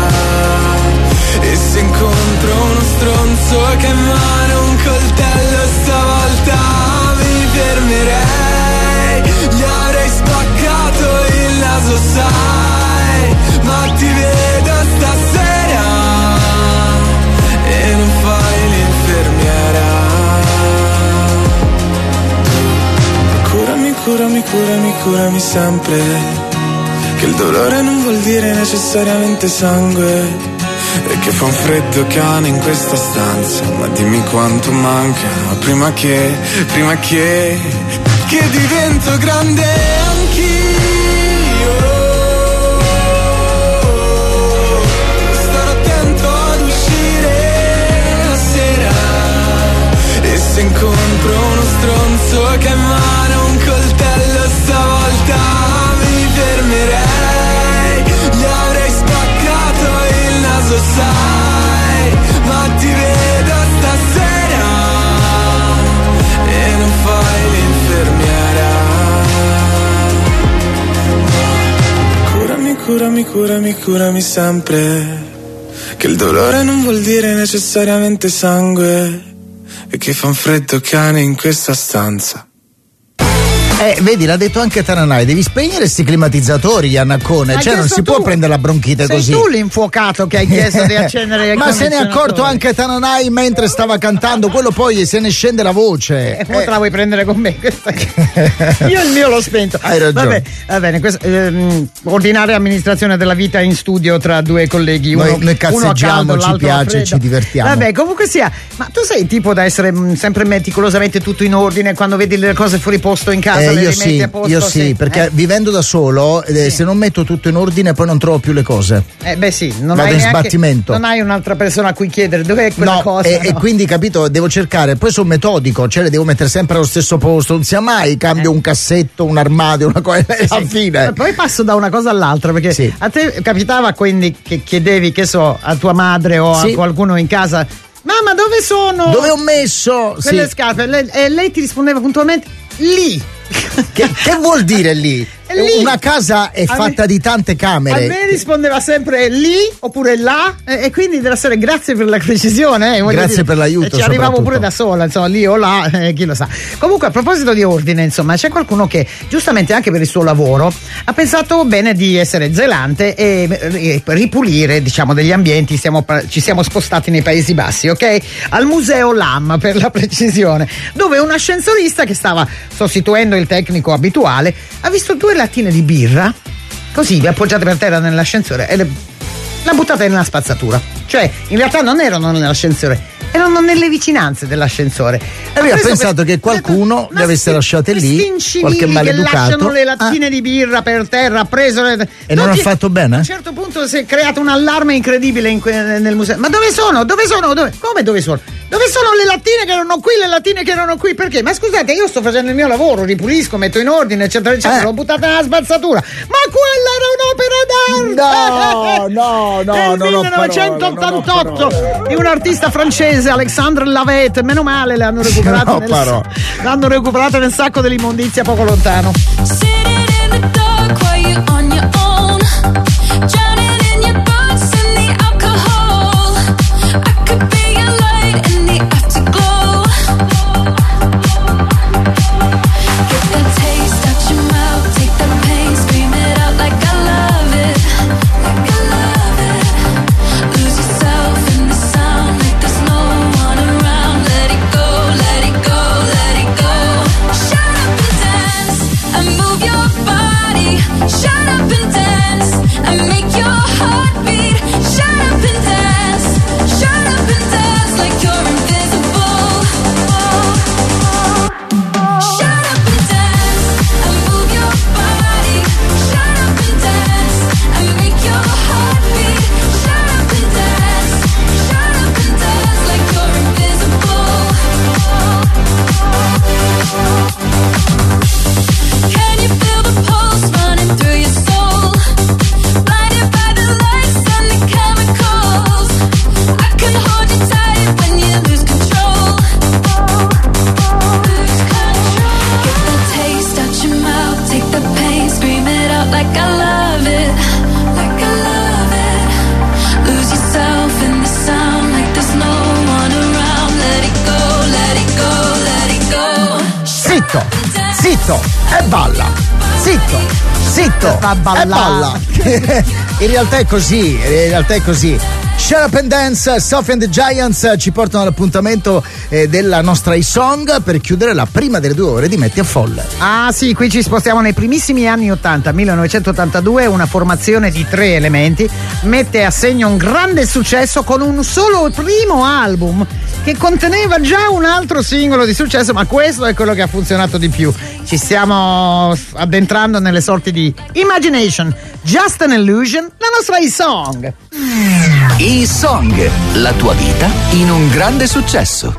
E se incontro uno stronzo che ha in mano un coltello, stavolta mi fermerei. Gli avrei spaccato il naso, sai, ma ti vedo stasera e non fai l'infermiera. Curami, curami, curami, curami sempre, che il dolore non vuol dire necessariamente sangue, e che fa un freddo cane in questa stanza. Ma dimmi quanto manca prima che, prima che, che divento grande anch'io. Starò attento ad uscire la sera, e se incontro uno stronzo che ha in mano un coltello, stavolta mi fermerei. Gli avrei spaccato il naso, sai, ma ti vedo stasera e non fai l'infermiera. Curami, curami, curami, curami sempre, che il dolore non vuol dire necessariamente sangue, e che fa un freddo cane in questa stanza. Eh, vedi, l'ha detto anche Tananai, devi spegnere sti climatizzatori, Iannacone, cioè non si tu. può prendere la bronchite Sei così. Sei tu l'infuocato che hai chiesto di accendere il Ma se ne è accorto anche Tananai mentre stava cantando, quello poi se ne scende la voce. E poi eh. te la vuoi prendere con me? Questa... Io il mio l'ho spento. Hai ragione. Vabbè, va bene, questa, ehm, ordinaria amministrazione della vita in studio tra due colleghi. Uno, noi, noi cazzeggiamo, uno caldo, ci piace, ci divertiamo. Vabbè, comunque sia, ma tu sei il tipo da essere mh, sempre meticolosamente tutto in ordine, quando vedi le cose fuori posto in casa, eh, le io rimetti sì, a posto? Io sì, sì perché eh? vivendo da solo, eh, sì. se non metto tutto in ordine poi non trovo più le cose. Eh beh sì, non Vado hai in neanche, sbattimento. non hai un'altra persona a cui chiedere dov'è quella no, cosa. E, no? e quindi capito, devo cercare, poi sono metodico, cioè le devo mettere sempre allo stesso posto, non sia mai cambio eh. un cassetto, un armadio, una cosa, sì. alla fine. Poi passo da una cosa all'altra, perché sì. a te capitava quindi che chiedevi, che so, a tua madre o sì. a qualcuno in casa: mamma, dove sono? Dove ho messo? Quelle sì. scarpe, lei, e lei ti rispondeva puntualmente: lì. Che, che vuol dire lì? Lì. Una casa è fatta me, di tante camere. A me rispondeva sempre lì oppure là, e, e quindi deve essere grazie per la precisione. Eh, grazie dire. per l'aiuto. E ci arrivavo pure da sola, insomma, lì o là, eh, chi lo sa. Comunque, a proposito di ordine, insomma, c'è qualcuno che giustamente anche per il suo lavoro ha pensato bene di essere zelante e, e ripulire, diciamo, degli ambienti. Siamo, ci siamo spostati nei Paesi Bassi, ok? Al Museo Lam, per la precisione, dove un ascensorista che stava sostituendo il tecnico abituale ha visto due lattine di birra così appoggiate per terra nell'ascensore e le, l'ha buttata nella spazzatura. Cioè in realtà non erano nell'ascensore, erano nelle vicinanze dell'ascensore. E lui ha pensato che qualcuno le avesse lasciate lì, qualche maleducato che lasciano le lattine ah. di birra per terra, ha preso le... e non, non ha fatto bene? A un certo punto si è creato un allarme incredibile in que... nel museo. Ma dove sono? Dove sono? Dove... Come dove sono? Dove sono le lattine che erano qui, le lattine che erano qui? Perché? Ma scusate, io sto facendo il mio lavoro, ripulisco, metto in ordine, eccetera, eccetera, eh. l'ho buttata nella spazzatura. Ma quella era un'opera d'arte! No, no, no, Nel no, millenovecentottantotto no, di un artista francese, Alexandre Lavette. Meno male, le hanno recuperate no, nel, l'hanno recuperate nel sacco dell'immondizia poco lontano. Zitto e balla, zitto, zitto e balla. In realtà è così, in realtà è così. Shut Up and Dance, Sophie and the Giants ci portano all'appuntamento eh, della nostra i-song per chiudere la prima delle due ore di Metti a Folle. Ah sì, qui ci spostiamo nei primissimi anni ottanta, millenovecentottantadue, una formazione di tre elementi mette a segno un grande successo con un solo primo album che conteneva già un altro singolo di successo, ma questo è quello che ha funzionato di più. Ci stiamo addentrando nelle sorti di Imagination, Just an Illusion, la nostra i-song. I-song, la tua vita in un grande successo.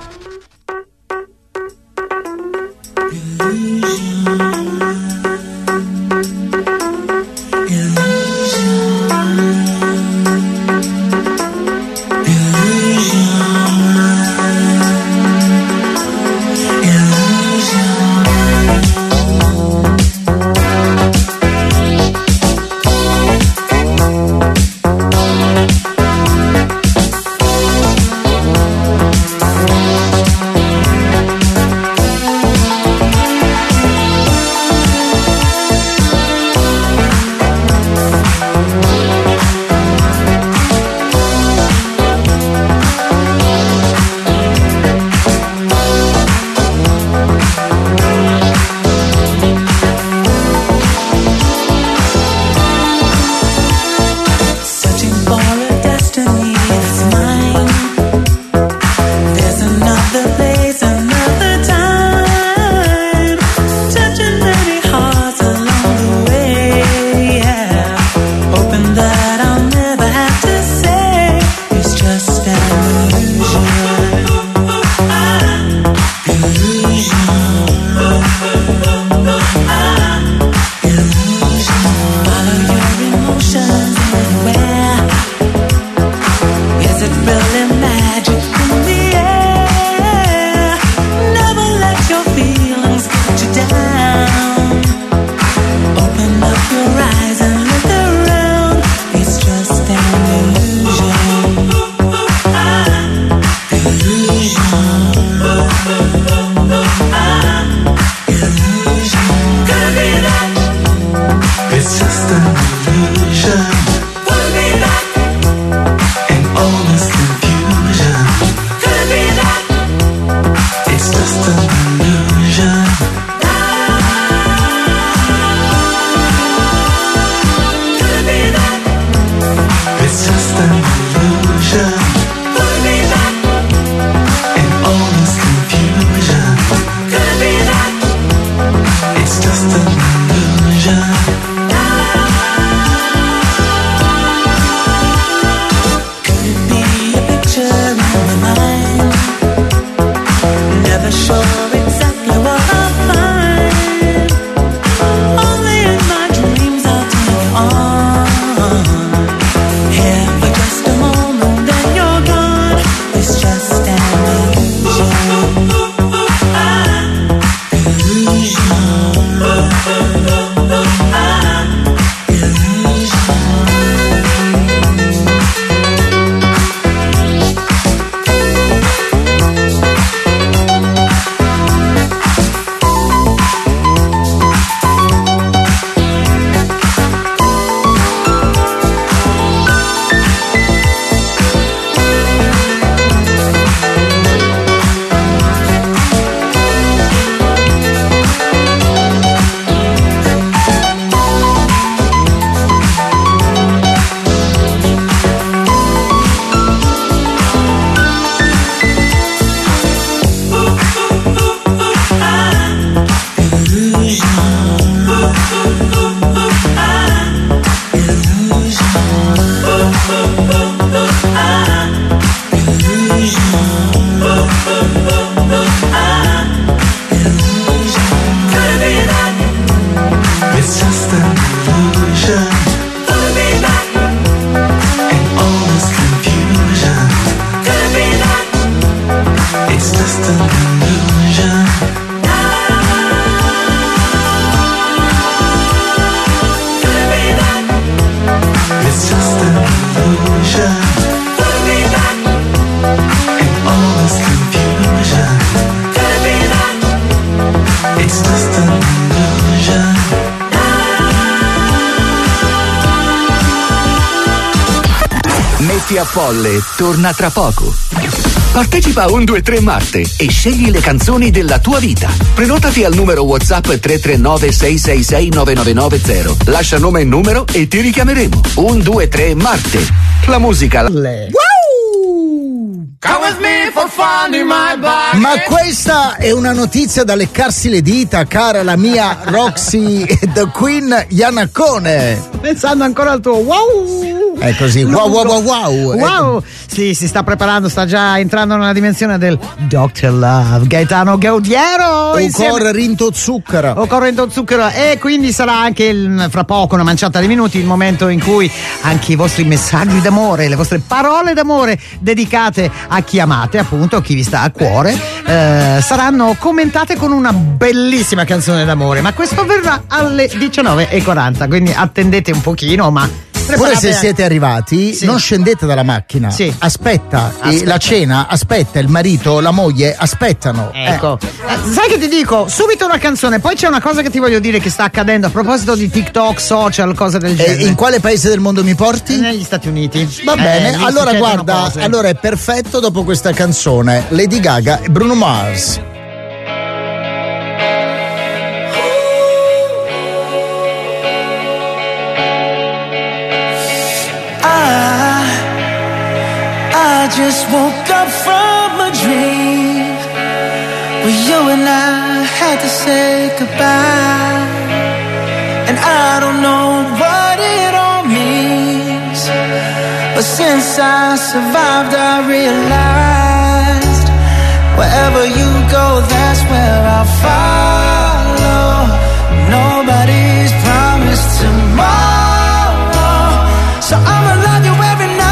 Illusion. Metti a Folle torna tra poco. Partecipa a un due tre Marte e scegli le canzoni della tua vita. Prenotati al numero WhatsApp tre tre nove sei sei sei nove nove nove zero. Lascia nome e numero e ti richiameremo. un due tre Marte. La musica. Le. Come with me for fun in my bag. Ma questa è una notizia da leccarsi le dita, cara la mia Roxy The Queen Iannacone. Pensando ancora al tuo wow. È così, wow wow wow wow. Wow. Sì, si sta preparando, sta già entrando nella dimensione del doctor Love, Gaetano Gaudiero. Occorre rinto zucchero. Occorre rinto zucchero. E quindi sarà anche il, fra poco, una manciata di minuti, il momento in cui anche i vostri messaggi d'amore, le vostre parole d'amore dedicate a chi amate, appunto, a chi vi sta a cuore, eh, saranno commentate con una bellissima canzone d'amore. Ma questo avverrà alle diciannove e quaranta, quindi attendete un pochino, ma pure se siete arrivati, sì, non scendete dalla macchina. Sì. Aspetta, aspetta. la cena, aspetta, il marito, la moglie, aspettano. Ecco. Eh. Eh, sai che ti dico? Subito una canzone, poi c'è una cosa che ti voglio dire che sta accadendo a proposito di TikTok, social, cose del genere. Eh, in quale paese del mondo mi porti? Negli Stati Uniti. Va eh, bene, allora guarda, cose. allora è perfetto dopo questa canzone. Lady Gaga e Bruno Mars. I just woke up from a dream where you and I had to say goodbye, and I don't know what it all means, but since I survived I realized wherever you go, that's where I'll follow. Nobody's promised tomorrow, so I'ma love you every night.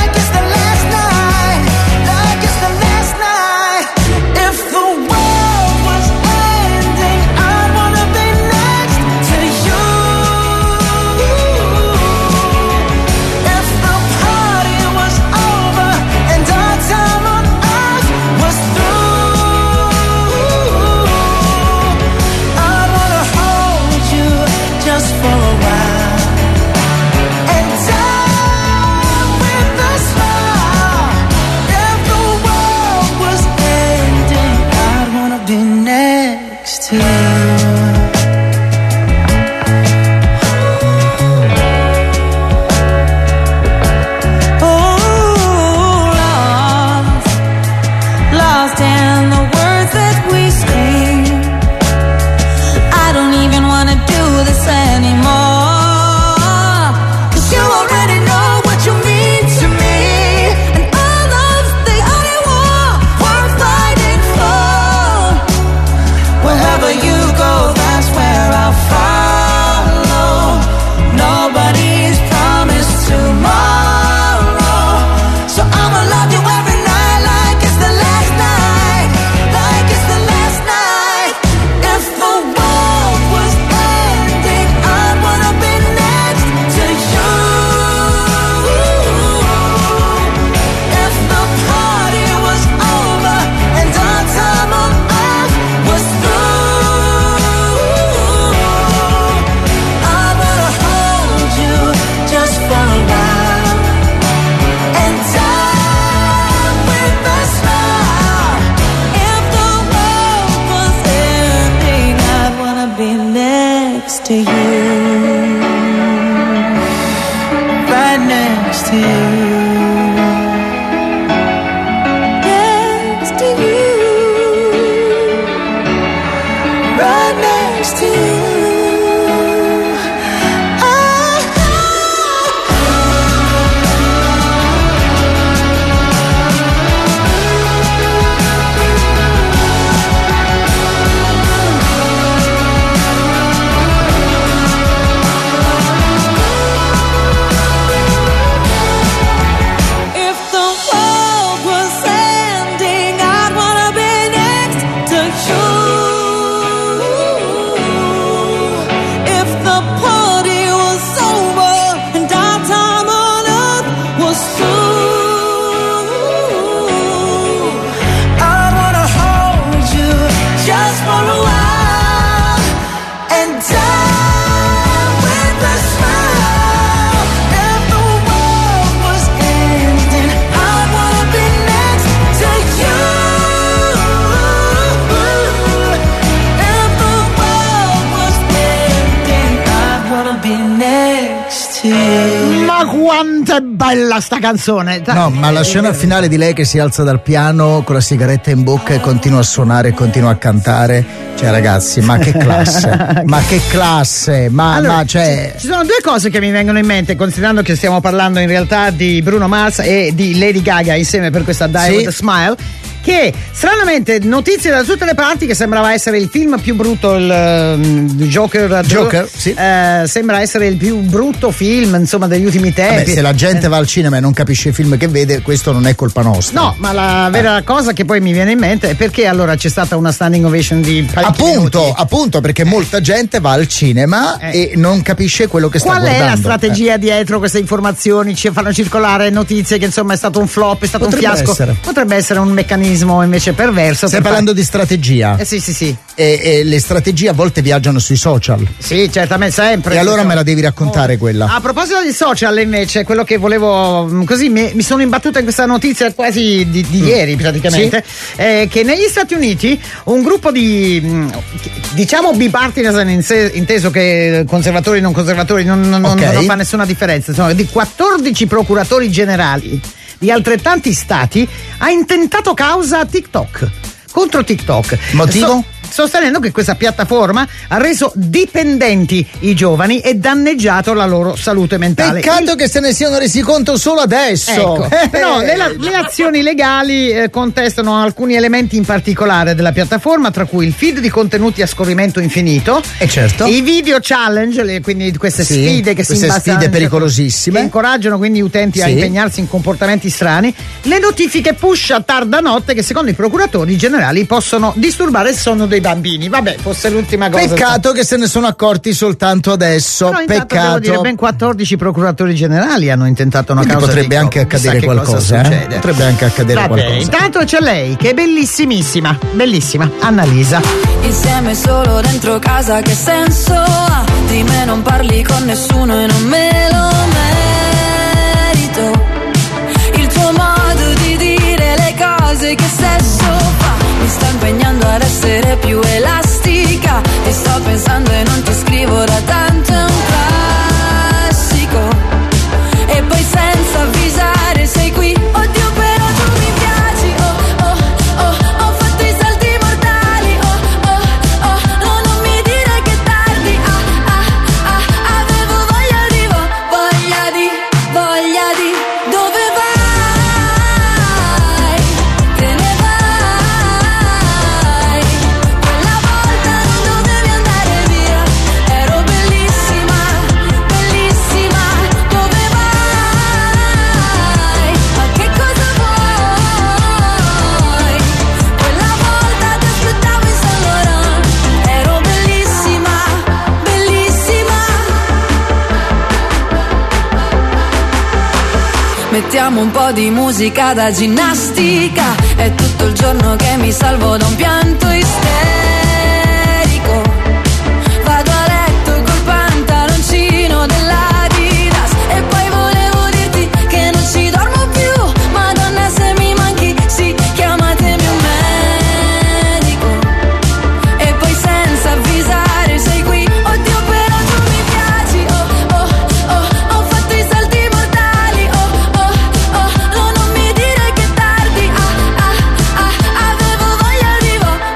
To you, right next to you, next to you, right next to you. If the world was ending, I'd wanna be next sì. Ma quanto è bella sta canzone! No, ma la scena finale di lei che si alza dal piano con la sigaretta in bocca e continua a suonare e continua a cantare. Cioè, ragazzi, ma che classe! ma che classe! Ma, allora, ma cioè. Ci sono due cose che mi vengono in mente, considerando che stiamo parlando in realtà di Bruno Mars e di Lady Gaga insieme per questa Die Sì. With a Smile. Che stranamente notizie da tutte le parti che sembrava essere il film più brutto, il, um, Joker, Joker, sì. eh, sembra essere il più brutto film insomma degli ultimi tempi. Vabbè, se la gente va al cinema e non capisce il film che vede, questo non è colpa nostra. No, ma la vera cosa che poi mi viene in mente è perché allora c'è stata una standing ovation di parecchi Appunto, minuti. appunto, perché molta gente va al cinema Eh. e non capisce quello che sta Qual guardando. è la strategia dietro queste informazioni? Ci fanno circolare notizie che insomma è stato un flop, è stato Potrebbe un fiasco. essere. Potrebbe essere un meccanismo invece perverso. Stai per parlando far- di strategia. Eh sì, sì, sì. E, e le strategie a volte viaggiano sui social. Sì, certamente, sempre. E allora Sì, me la devi raccontare oh. quella. A proposito di social, invece, quello che volevo. mh, Così mi, mi sono imbattuta in questa notizia quasi di, di Mm. ieri, praticamente. eh, che negli Stati Uniti un gruppo di. mh, diciamo bipartisan, inse- inteso che conservatori e non conservatori non, non- non- Ok. non fa nessuna differenza. Insomma, di quattordici procuratori generali di altrettanti stati ha intentato causa a TikTok. Contro TikTok. Motivo? So- sostenendo che questa piattaforma ha reso dipendenti i giovani e danneggiato la loro salute mentale. Peccato che se ne siano resi conto solo adesso. Ecco, però le, la- le azioni legali eh, contestano alcuni elementi in particolare della piattaforma, tra cui il feed di contenuti a scorrimento infinito, E certo. i video challenge, le- quindi queste Sì, sfide che si queste imbastano- sfide pericolosissime. che incoraggiano quindi gli utenti a Sì. impegnarsi in comportamenti strani, le notifiche push a tarda notte che secondo i procuratori generali possono disturbare il sonno dei bambini. Vabbè, fosse l'ultima cosa. Peccato che se ne sono accorti soltanto adesso. Però intanto devo Peccato. dire, ben quattordici procuratori generali hanno intentato una Quindi causa potrebbe di anche TikTok. accadere Chissà che cosa qualcosa, eh? succede. Potrebbe anche accadere Vabbè, qualcosa. intanto c'è lei che è bellissimissima, bellissima, Annalisa. Insieme solo dentro casa che senso ha? Di me non parli con nessuno e non me lo merito. Il tuo modo di dire le cose che sesso fa mi sta impegnando ad essere più elastica. Ti sto pensando e non ti scrivo da tanto, è un classico. E poi senza avvisare sei qui. Oddio però tu mi piaci. Oh oh oh, ho fatto i salti mortali. Oh oh oh, no non mi dire che tardi. Ah ah ah, avevo voglia di vo- voglia di, voglia di. Dove vai? Te ne vai. Quella volta non dovevi andare via. Ero bellissima, bellissima. Dove vai? Ma che cosa vuoi? Quella volta ti aspettavo in Saint Laurent. Ero bellissima, bellissima. Mettiamo un po' di musica da ginnastica. È tutto il giorno che mi salvo da un pianto isterico. Vado a letto col pantaloncino dell'Adidas. E poi volevo dirti che non ci dormo più. Madonna se mi manchi, sì, chiamatemi un medico. E poi senza avvisare sei qui. Oddio però tu mi piaci. Oh oh oh, ho fatto i salti mortali. Oh oh oh, no non mi dire che tardi. Ah ah ah, avevo voglia di vo-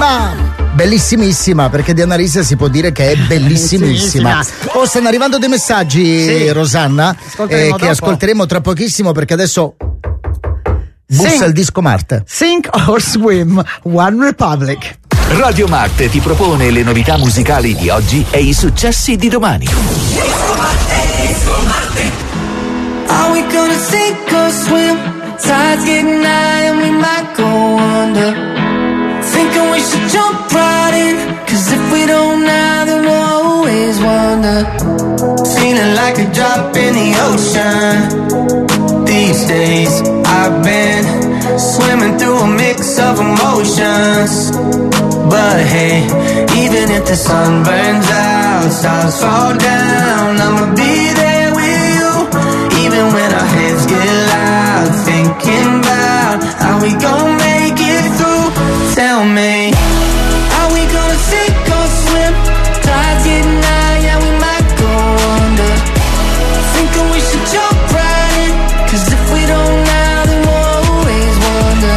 bellissimissima! Bellissimissima, perché di Annalisa si può dire che è bellissimissima. Oh, stanno arrivando dei messaggi, sì. Rosanna, eh, che ascolteremo tra pochissimo, perché adesso bussa Sing. il disco Marte. Sink or Swim, One Republic. Radio Marte ti propone le novità musicali di oggi e i successi di domani. Disco Marte, Disco Marte. Are we gonna sink or swim? Tide's getting high and we might go under. Thinking we should jump right in, cause if we don't now then we'll always wonder. Feeling like a drop in the ocean. These days I've been swimming through a mix of emotions. But hey, even if the sun burns out, stars fall down, I'ma be there with you. Even when our heads get loud, thinking about how we gon' make it through. Tell me, are we gonna sink or swim? Tide's getting high, yeah, we might go under. Thinking we should jump right in, cause if we don't now, then we'll always wonder.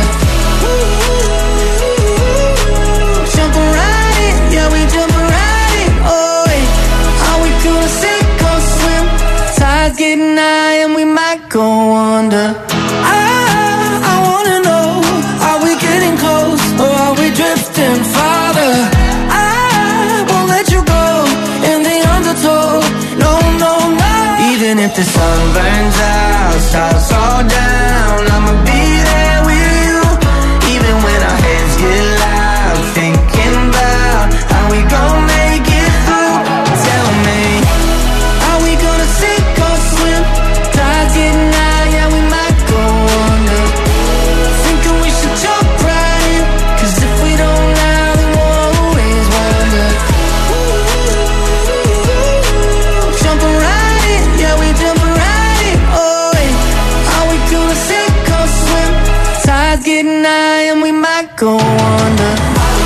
Ooh, jumping right in, yeah, we jumping right in. Oh, hey. Are we gonna sink or swim? Tide's getting high and we might go under. I, I wanna know, are we getting close? Or are we drifting farther? I won't let you go in the undertow. No, no, no. Even if the sun burns out, stars fall down, I'ma be there with you. Even when our heads get loud, thinking about how we gon' make it through. Tell me, are we gonna sink or swim? Tide's getting high, yeah, we might go under. Thinking we should jump right in, cause if we don't now, then we'll always wonder. Ooh, jumping right in, yeah, we jumping right in. Oh, hey. Are we gonna sink or swim? Tide's getting high and we might go under.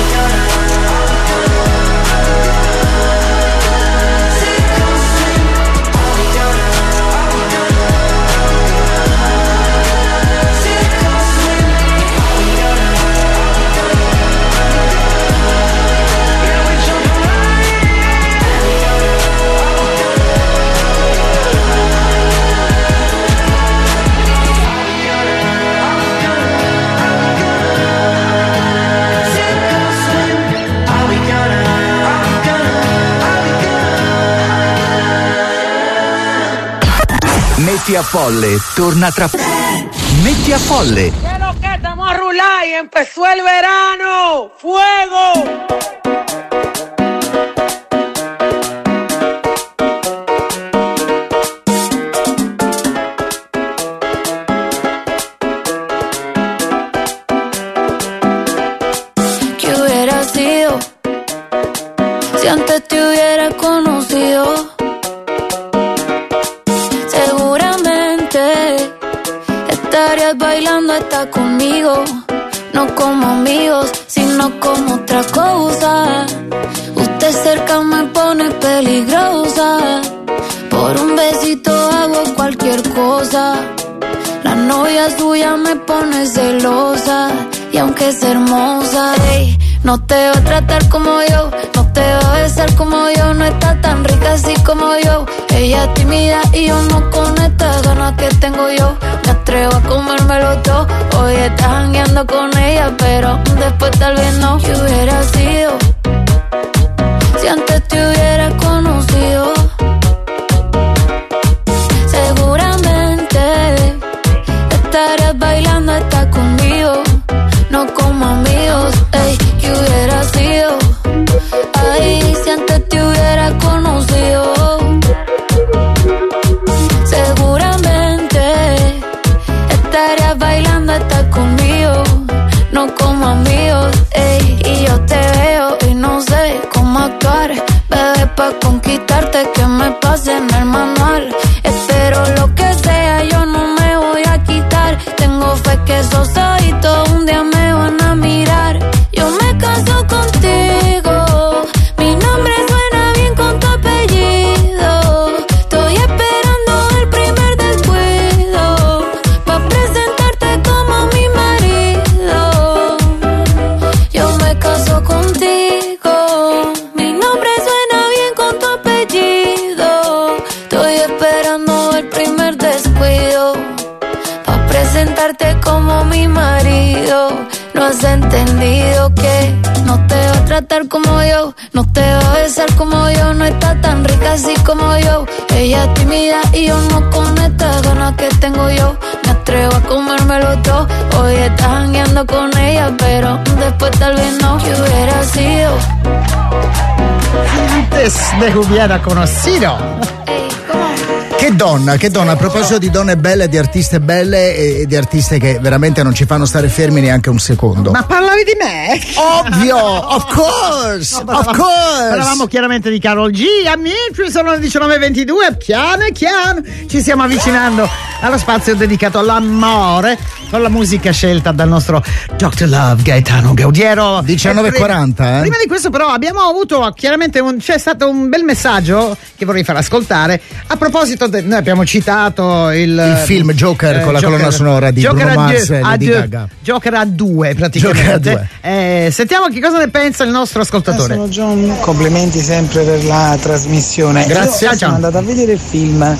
Metti a Folle torna tra Metti a Folle. ¿Qué lo que estamos a rular y empezó el verano? ¡Fuego! ¿Qué hubiera sido si antes te hubiera conocido? Seguramente estarías bailando hasta conmigo, no como amigos, sino como otra cosa. Usted cerca me pone peligrosa, por un besito hago cualquier cosa. La novia suya me pone celosa, y aunque es hermosa, ey, no te va a tratar como yo, no te va a besar como yo, no está tan rica así como yo. Ella es tímida y yo no con estas ganas que tengo yo. Me atrevo a comérmelo todo, hoy estás jangueando con ella, pero después tal vez no. ¿Qué hubiera sido si antes te hubiera conocido? Seguramente estarías bailando hasta conmigo, no como amigos, ey. ¿Qué hubiera sido? Ay, si antes te hubiera conocido. Seguramente estarías bailando hasta conmigo, no como amigos, ey. Y yo te entendido que no te va a tratar como yo, no te va a besar como yo, no está tan rica así como yo. Ella es tímida y yo no con estas ganas que tengo yo. Me atrevo a comérmelo todo. Hoy estás jangueando con ella, pero después tal vez no. Que hubiera sido antes de hubiera conocido. Che donna, che donna, a proposito di donne belle, di artiste belle e di artiste che veramente non ci fanno stare fermi neanche un secondo. Ma parlavi di me? Ovvio, of course, no, of course. Parlavamo chiaramente di Karol G, amici, sono le diciannove e ventidue, piano piano ci stiamo avvicinando allo spazio dedicato all'amore con la musica scelta dal nostro doctor Love Gaetano Gaudiero. diciannove e quaranta, eh? Prima di questo però abbiamo avuto chiaramente un, c'è stato un bel messaggio che vorrei far ascoltare a proposito de, noi abbiamo citato il, il film Joker eh, con la Joker, colonna sonora di Joker Bruno Mars e Lady Gaga. Joker a due praticamente. Joker a due. Eh, sentiamo che cosa ne pensa il nostro ascoltatore. Eh, sono John, complimenti sempre per la trasmissione. Grazie. Io sono andato a vedere il film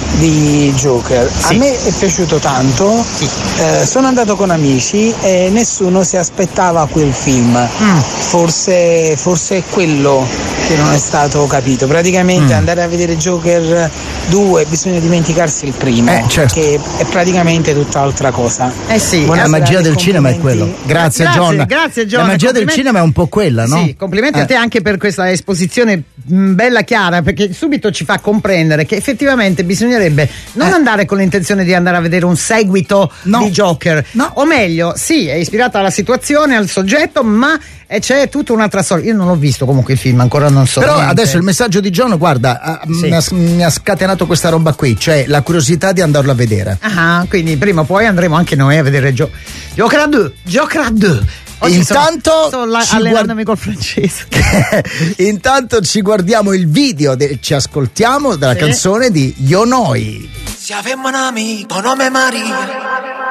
di Joker, sì. A me è piaciuto tanto, sì. eh, sono andato con amici e nessuno si aspettava quel film, mm. forse, forse è quello che non è stato capito, praticamente mm. andare a vedere Joker due bisogna dimenticarsi il primo, eh, certo. che è praticamente tutt'altra cosa. Eh sì, la magia del cinema è quello. Grazie, grazie John. Grazie John. La magia del cinema è un po' quella, no? Sì, complimenti eh. a te anche per questa esposizione mh, bella chiara, perché subito ci fa comprendere che effettivamente bisognerebbe non eh. andare con l'intenzione di andare a vedere un seguito no. di Joker, no. o meglio, sì, è ispirata alla situazione, al soggetto, ma e c'è tutta un'altra storia. Io non ho visto comunque il film, ancora non so. Però niente. Adesso il messaggio di John, guarda, sì. mi, ha, mi ha scatenato questa roba qui, cioè la curiosità di andarlo a vedere. Ah, quindi prima o poi andremo anche noi a vedere Gio- Joker a due. Joker a due. Oggi intanto sono, sono allenandomi guard- col francese. Intanto ci guardiamo il video, de- ci ascoltiamo della sì. canzone di Yonoi. Se avemmo un amico nome Maria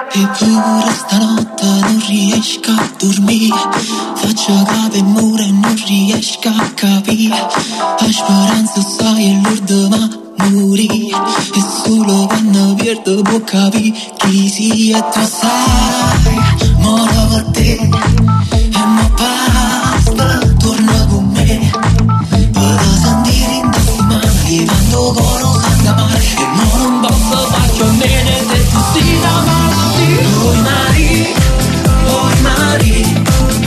eppure stanotte non riesco a dormire, faccio capo e muro e non riesco a capire, la speranza sai e l'urdo ma morì, e solo quando perdo può capire chi si è tu sai, moro con te e non basta, torna con me, vado sentire in mani quando conosco a mare, e non posso faccio bene se tu sei la mano. Oi Mari, oi Mari,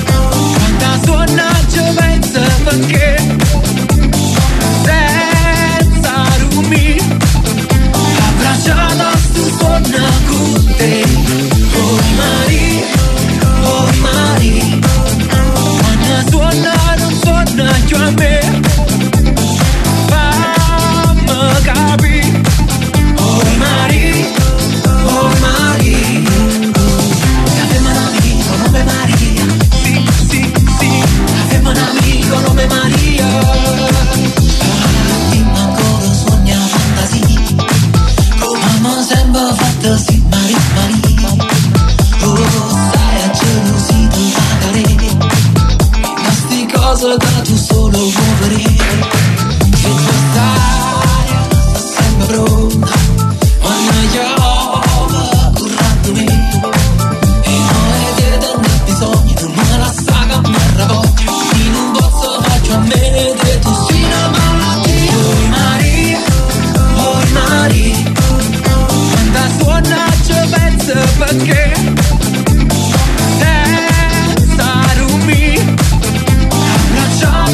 quanta suonaggio pensa perché senza rumi abbracciata su suona con te. Oi Mari, oi Mari, quando suona non suona più a me, fammi capire. Oi Mari, oi Mari, nome Maria, sì, sì, sì, avevo un amico nome Maria. Ah, dimmi ancora sogna fantasia, come abbiamo sempre fatto sì, Maria, Maria. Oh, stai a gelosia magari, ma sti cose che tu solo vuoi vedere, che tu stai, sta sempre pronta, quando io currando me. Sogni, non me la saga, ma ravoglio, in un bozzo faccio a me che tu sei una malattia. Oi Maria, oi Maria, quanta suonaggio pensa perché senza rumi abbracciare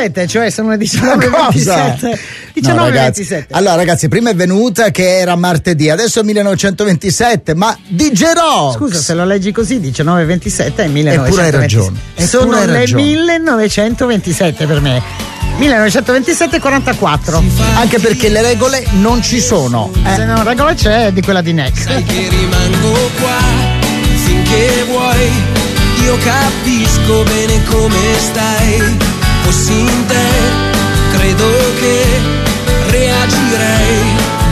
ventisette, cioè sono le diciannove e ventisette. diciannove e ventisette. No, allora ragazzi, prima è venuta che era martedì, adesso è millenovecentoventisette, ma di Gerò. Scusa, se lo leggi così, diciannove e ventisette è millenovecentoventisette. Eppure hai ragione. Sono Eppure hai le ragione. millenovecentoventisette per me. millenovecentoventisette quarantaquattro. Anche perché le regole non ci sono. Eh. Se non regola c'è, è di quella di Next. Sai che rimango qua finché vuoi. Io capisco bene come stai. Fossi in te, credo che reagirei.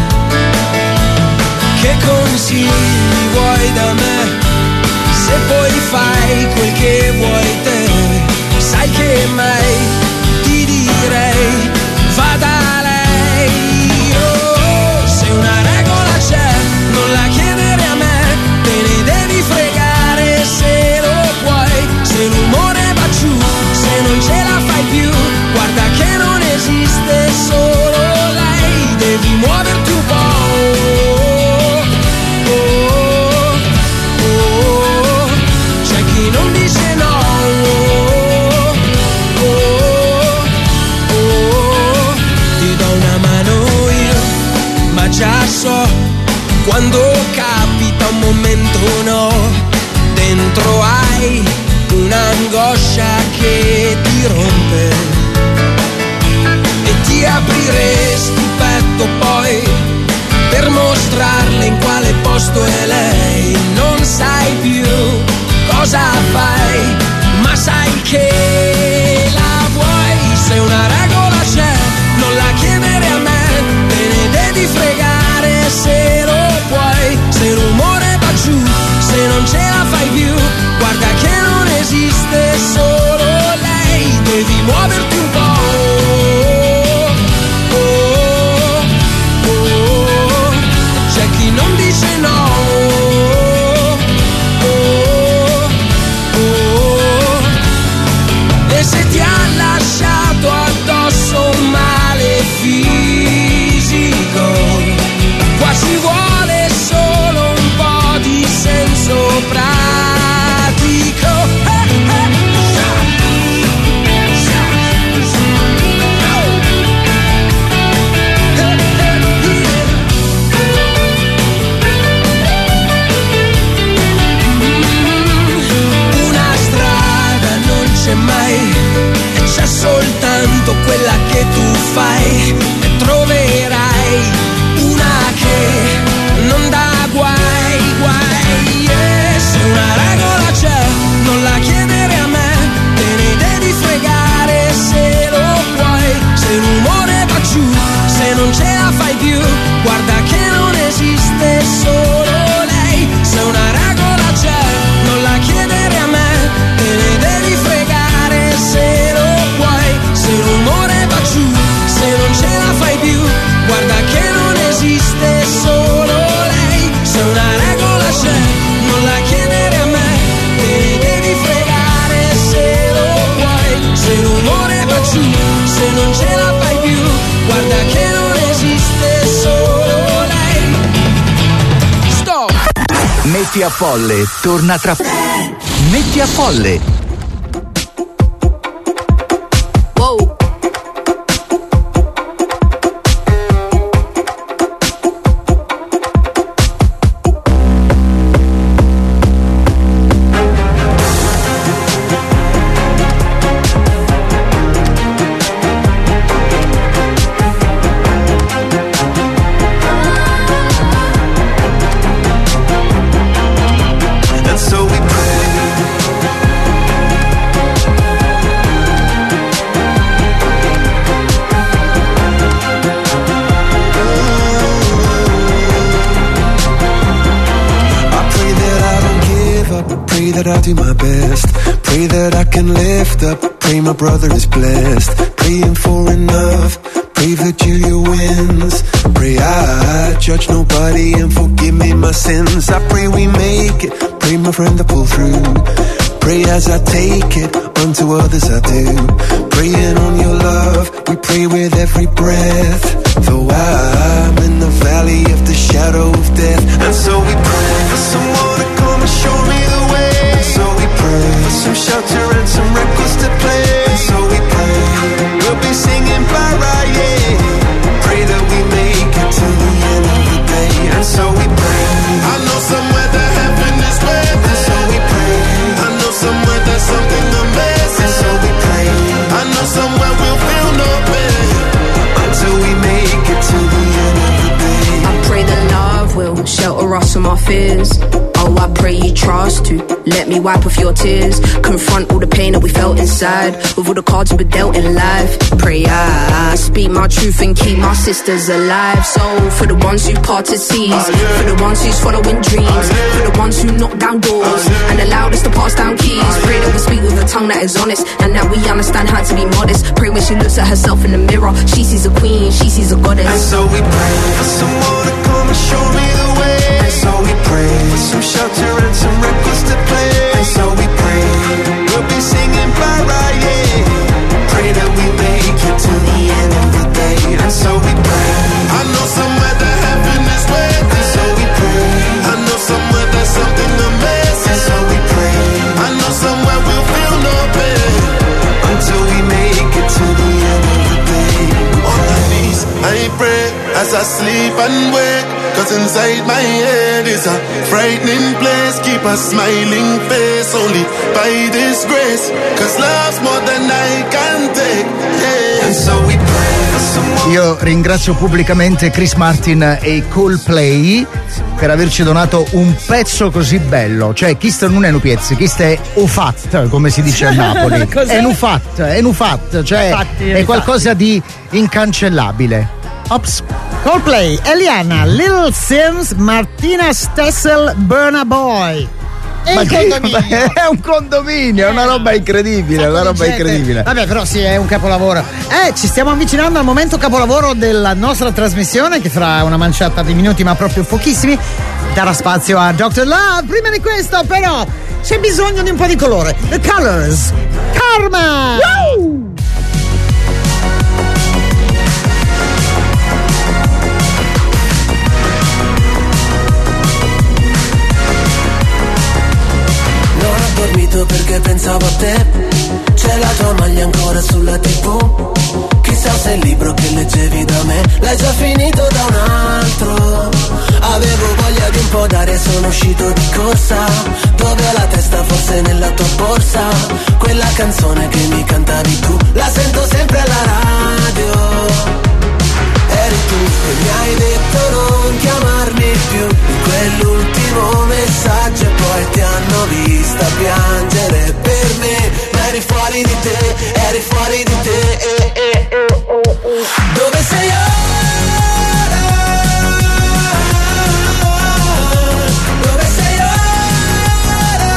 Che consigli vuoi da me? Se poi fai quel che vuoi te, sai che mai ti direi va da lei. Oh, se una regola c'è, non la chiedere a me, te ne devi fregare se lo puoi. Se l'umore va giù, se non ce la fai più, guarda che non esiste solo lei, devi muoverti un po'. Oh, oh, oh, c'è chi non dice no. Oh, oh, ti do una mano io, ma già so quando capita un momento no, dentro hai un'angoscia che ti rompe e ti apriresti il petto poi per mostrarle in quale posto è lei. Non sai più cosa fai, ma sai che la vuoi. Se una regola c'è, non la chiedere a me, te ne devi fregare se lo puoi. Se l'umore va giù, se non ce la fai più, guarda che non esiste solo lei, devi muoverti un po'. Oh, oh, oh, c'è chi non dice no. Oh, oh, e se ti ha lasciato addosso un male fisico, qua ci vuole solo un po' di senso pratico. Eh, eh. Una strada non c'è mai, e c'è soltanto quella che tu fai, e troverai una che non dà guai, guai. E se una regola c'è, non la chiedere a me, te ne devi fregare se lo puoi. Se l'umore va giù, se non ce la fai più, guarda che non esiste solo lei. Se una regola c'è, non la chiedere a me, te ne devi fregare se lo puoi. Se l'umore va giù, se non ce la fai più, guarda che non esiste solo lei. Se una regola c'è, non la chiedere a me, te ne devi fregare se lo puoi. Se l'umore va giù, se non ce la fai più, guarda che non esiste solo lei. Stop! Metti a Folle torna tra Metti a Folle. Wow. And so we pray. I pray that I don't give up, pray that I do my best, pray that I can lift up, pray my brother is blessed, praying for enough, pray that Julia wins, pray I judge nobody and forgive me my sins. I pray we make it, pray my friend to pull through, pray as I take it, unto others I do, praying on your love, we pray with every breath, though I'm in the valley of the shadow of death. And so we pray for someone to come and show me the way. And so we pray for some shelter and some records to play. And so we pray. of my fears. Oh, I pray you trust to let me wipe off your tears. Confront all the pain that we felt inside, with all the cards we were dealt in life. Pray I speak my truth and keep my sisters alive. So for the ones who parted seas, for the ones who's following dreams, for the ones who knock down doors and allowed us to pass down keys. Pray that we speak with a tongue that is honest and that we understand how to be modest. Pray when she looks at herself in the mirror, she sees a queen, she sees a goddess. And so we pray for someone to come and show me the way. And so we pray for some shelter and some records to play. And so we pray we'll be singing para, yeah. Pray that we make it to the end of the day. And so we pray. I know somewhere that heaven is waiting. And so we pray. I know somewhere there's something amazing. And so we pray. I know somewhere we'll feel no pain until we make it to the end of the day. On my knees, I pray as I sleep and wake. Cause inside my head is a frightening place. Keep a smiling face only by this grace. Cause love's more than I can take, yeah. And so we pray for someone. Io ringrazio pubblicamente Chris Martin e i Coldplay per averci donato un pezzo così bello. Cioè, questo non è un piezzo, questo è ufat, come si dice a Napoli. È un ufat, è un ufat, cioè infatti, è qualcosa di incancellabile. Ops. Coldplay, Eliana, Little Sims, Martina Stessel, Burna Boy. E Ma il che, condominio. è un condominio, è una roba incredibile, è una roba gente. incredibile. Vabbè, però sì, è un capolavoro. Eh, ci stiamo avvicinando al momento capolavoro della nostra trasmissione, che fra una manciata di minuti, ma proprio pochissimi, darà spazio a doctor Love. Prima di questo, però, c'è bisogno di un po' di colore. The Colors, Karma. Woo! Dormito perché pensavo a te. C'è la tua maglia ancora sulla tivù. Chissà se il libro che leggevi da me l'hai già finito da un altro. Avevo voglia di un po' d'aria e sono uscito di corsa. Dove ho la testa, forse nella tua borsa. Quella canzone che mi cantavi tu, la sento sempre alla radio. Eri tu che mi hai detto non chiamarmi più, di quell'ultimo messaggio, e poi ti hanno vista piangere per me. Ma eri fuori di te, eri fuori di te, eh, eh, eh, oh, oh. Dove sei ora? Dove sei ora?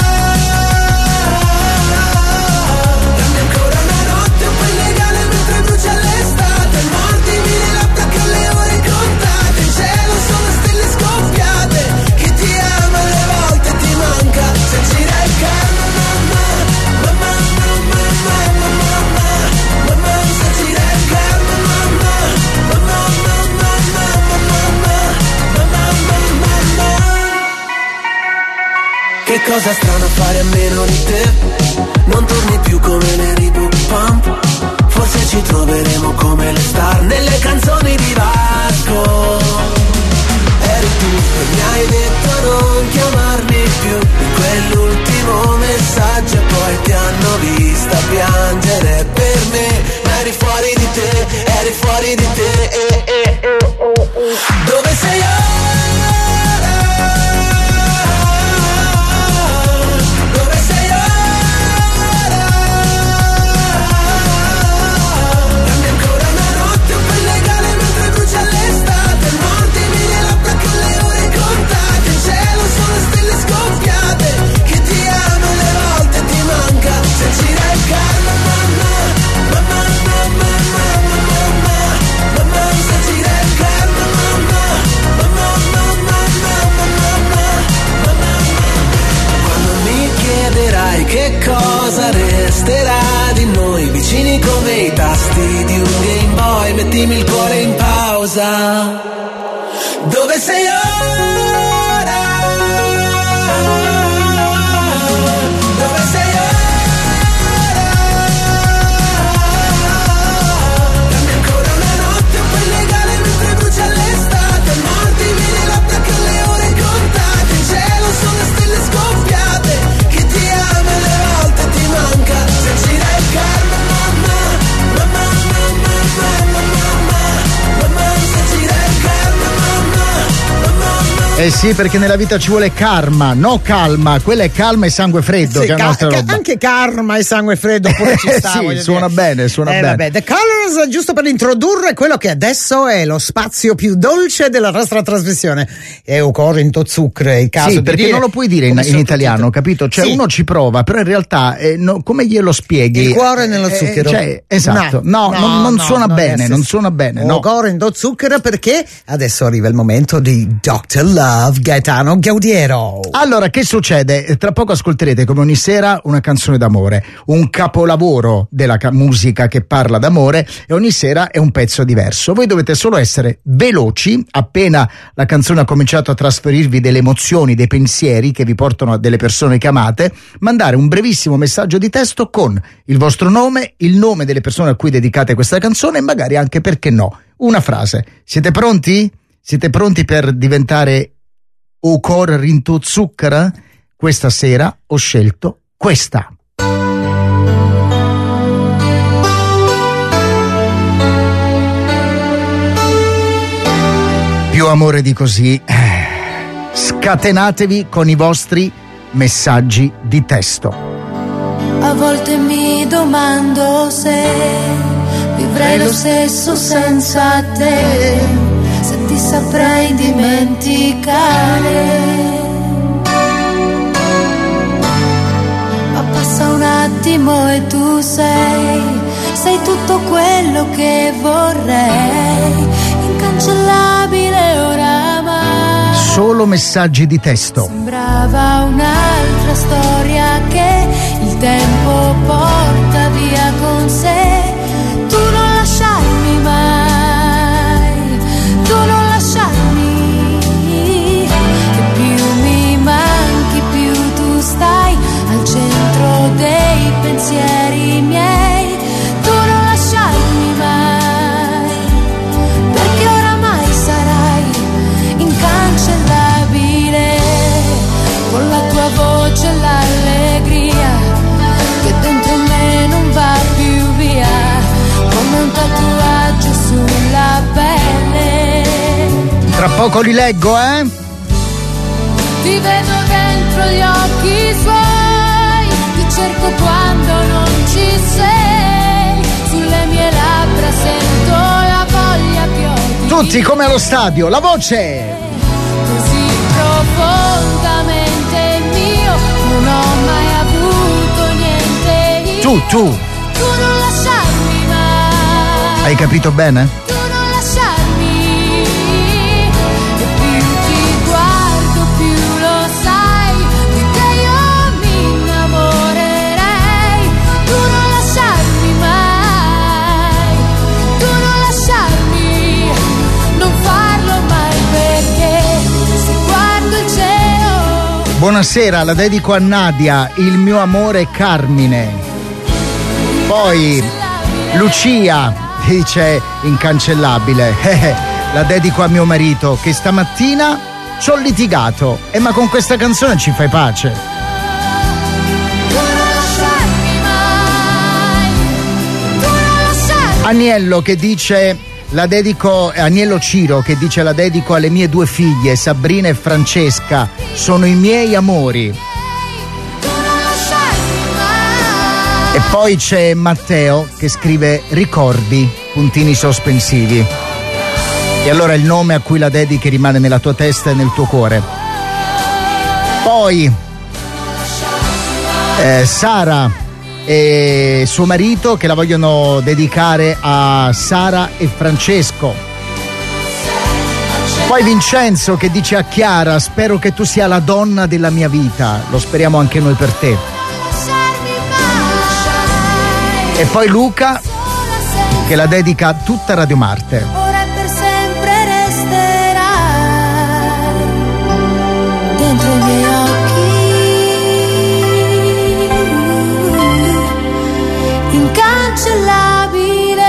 Dammi ancora una notte un po' illegale mentre brucia l'estate. Mordimi le labbra che ho le ore contate. In cielo sono stelle scoppiate. Chi ti ama alle volte ti manca. Se gira il karma, mamma, mamma, mamma, mamma, mamma, mamma, se gira il karma, mamma, mamma, mamma, mamma, mamma, mamma, mamma. Che cosa strana fare a meno di te. Non torni più come le reboot pump. Forse ci troveremo come le star nelle canzoni di Vasco. Eri tu che mi hai detto non chiamarmi più, di quell'ultimo messaggio, e poi ti hanno vista piangere per me. Ma eri fuori di te, eri fuori di te, eh, eh, eh, oh, oh. Dove sei ora? Dove sei ora? Dammi ancora una notte un po' illegale mentre brucia l'estate. Mordimi le labbra che ho le ore contate. In cielo sono stelle scoppiate. Chi ti ama alle volte ti manca. Se gira il karma, mamma, mamma, mamma, mamma, mamma, mamma, se gira il karma, mamma, mamma, mamma, mamma, mamma, mamma. Quando mi chiederai che cosa resterà di noi, vicini come i tasti di un Game Boy, mettimi il cuore in pausa. Dove sei ora? Dove sei ora? Dammi ancora una notte un po' illegale mentre brucia l'estate. Mordimi le labbra che ho le ore contate. In cielo sono stelle scoppiate. Chi ti ama alle volte ti manca. Se gira il karma, mamma, mamma, mamma, mamma, mamma, mamma, se gira il karma, mamma, mamma, mamma, Eh sì, perché nella vita ci vuole karma, no calma, quella è calma e sangue freddo, sì, che è la nostra ca- roba. Anche karma e sangue freddo pure ci sta. Sì, suona dire. bene, suona eh, bene. Vabbè, The Colors, giusto per introdurre quello che adesso è lo spazio più dolce della nostra trasmissione. Eucorinto zucchero, è il caso sì, di perché dire non lo puoi dire in, in italiano, capito? Cioè sì. uno ci prova, però in realtà eh, no, come glielo spieghi? Il cuore nello zucchero. Eh, cioè, esatto, no, no, no, non, non no, suona non bene, non suona bene. No. Eucorinto zucchero, perché adesso arriva il momento di doctor Love Gaetano Gaudiero. Allora, che succede? Tra poco ascolterete come ogni sera una canzone d'amore, un capolavoro della ca- musica che parla d'amore, e ogni sera è un pezzo diverso. Voi dovete solo essere veloci, appena la canzone ha cominciato a trasferirvi delle emozioni, dei pensieri che vi portano a delle persone che amate, mandare un brevissimo messaggio di testo con il vostro nome, il nome delle persone a cui dedicate questa canzone e magari anche, perché no, una frase. Siete pronti? Siete pronti per diventare o cor rinto zucchera? Questa sera ho scelto questa. Più amore di così, scatenatevi con i vostri messaggi di testo. A volte mi domando se vivrei lo stesso senza te, se ti saprei dimenticare. Ma passa un attimo e tu sei, sei tutto quello che vorrei, incancellabile oramai. Solo messaggi di testo. Sembrava un'altra storia che il tempo porta via con sé. Tu non lasciarmi mai, tu non lasciarmi, e più mi manchi più tu stai al centro dei pensieri miei. Tu non lasciarmi mai, perché oramai sarai incancellabile, con la tua voce e l'allegria che dentro me non va più via, come un tatuaggio sulla pelle. Tra poco li leggo, eh? Ti vedo dentro gli occhi suoi, ti cerco quando non ci sei, sulle mie labbra sento la voglia che ho di Tutti come allo stadio, la voce! così profondamente mio, non ho mai avuto niente io. Tu, tu, Tu non lasciarmi mai, hai capito bene? tu non lasciarmi, e più ti guardo più lo sai, di te io mi innamorerei. Tu non lasciarmi mai, tu non lasciarmi, non farlo mai, perché se guardo il cielo. Buonasera, la dedico a Nadia, il mio amore Carmine. Poi Lucia dice incancellabile. La dedico a mio marito che stamattina ci ho litigato. E ma con questa canzone ci fai pace. Tu non lasciarmi mai, tu non lasciarmi. Agnello che dice la dedico, Agnello Ciro che dice la dedico alle mie due figlie Sabrina e Francesca, sono i miei amori. E poi c'è Matteo che scrive ricordi, puntini sospensivi. E allora il nome a cui la dedichi rimane nella tua testa e nel tuo cuore. Poi eh, Sara e suo marito che la vogliono dedicare a Sara e Francesco. Poi Vincenzo che dice a Chiara spero che tu sia la donna della mia vita, lo speriamo anche noi per te. E poi Luca che la dedica a tutta Radio Marte. Ora e per sempre resterai dentro i miei occhi, incancellabile.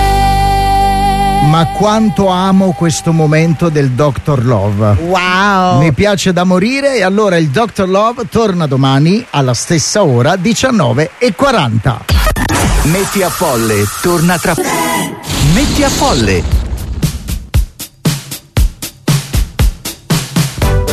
Ma quanto amo questo momento del doctor Love. Wow! Mi piace da morire. E allora il doctor Love torna domani alla stessa ora, diciannove e quaranta. Metti a Folle torna tra. Metti a Folle.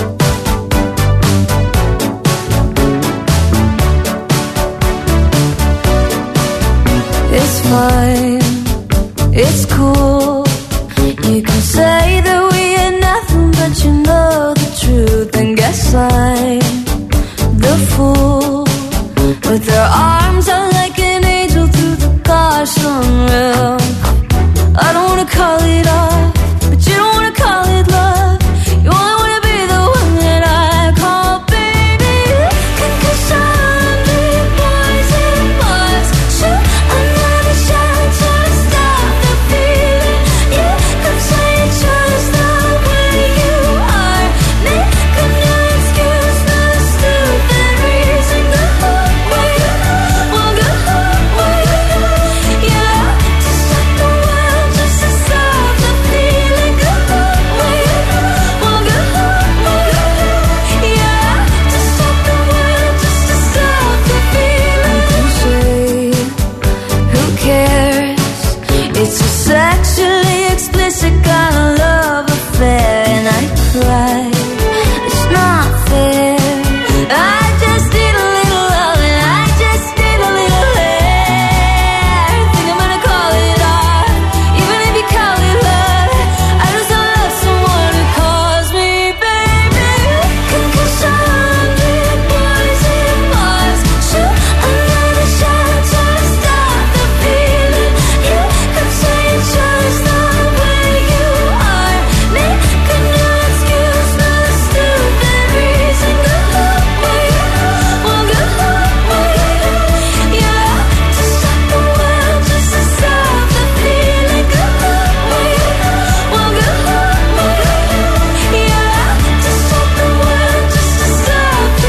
sign. The fool with their arms out like an angel through the gosh unreal. I don't wanna call it off, but you don't wanna call it love. You only wanna be the one that I call baby. Concussion, big boys and bars. Shoot another shot, try to stop the feeling. You could say you trust the way you are. Make a new excuse, not a stupid reason. Go away, well, go away, yeah. To stop the world, just to stop the feeling. Go away, well, go away, yeah. To stop the world, just to stop the feeling. Crochet, who cares? It's a sexually explicit kind of love affair, and I cry. It's not fair. I just need a little love, and I just need a little air. Think I'm gonna call it art, even if you call it love. I just don't love someone who calls me baby. Concussion, big boys and bars. Shoot another shot, try to stop the feeling. You could say you trust the way you are. Make a new excuse, not a stupid reason. Go away, well, go away, yeah. To stop the world, just to stop the feeling. Go away, well, go away, yeah. To stop the world, just to stop the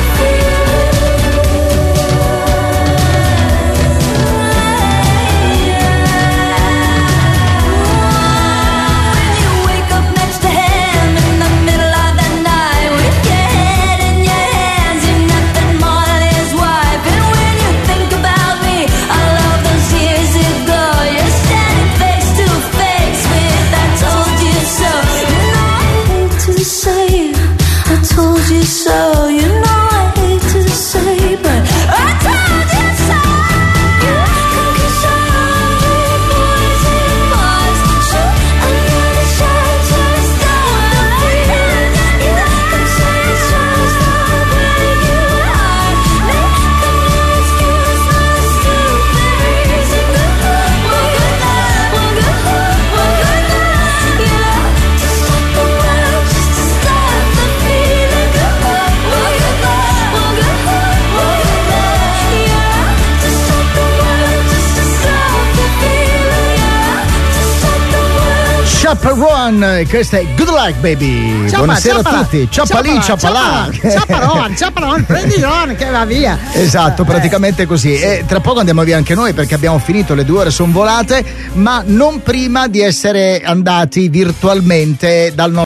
feeling. You wake up next to him in the middle of the night with your head in your hands, you're nothing more than his wife. And when you think about me, all of those years ago, you're standing face to face with I told you so. You know I hate to say it, I told you so. You know I hate to say, but I told you so. Concussion, big boys and bars. Shoot another shot, try to stop the feeling. You could say you trust the way you are. Make a new excuse, not a stupid reason. Go away, well, go away, yeah. To stop the world, just to stop the feeling. Go away, well, go away, yeah. To stop the world, just to stop the feeling, yeah. To stop the world. Chaperone, questa è Good Luck Baby. Ciappa, Buonasera ciappa, a tutti. Ciappa lì, ciappa là. Ciapparon, ciapparon, prendilon che va via. Esatto, praticamente così. E tra poco andiamo via anche noi perché abbiamo finito, le due ore sono volate, ma non prima di essere andati virtualmente dal nostro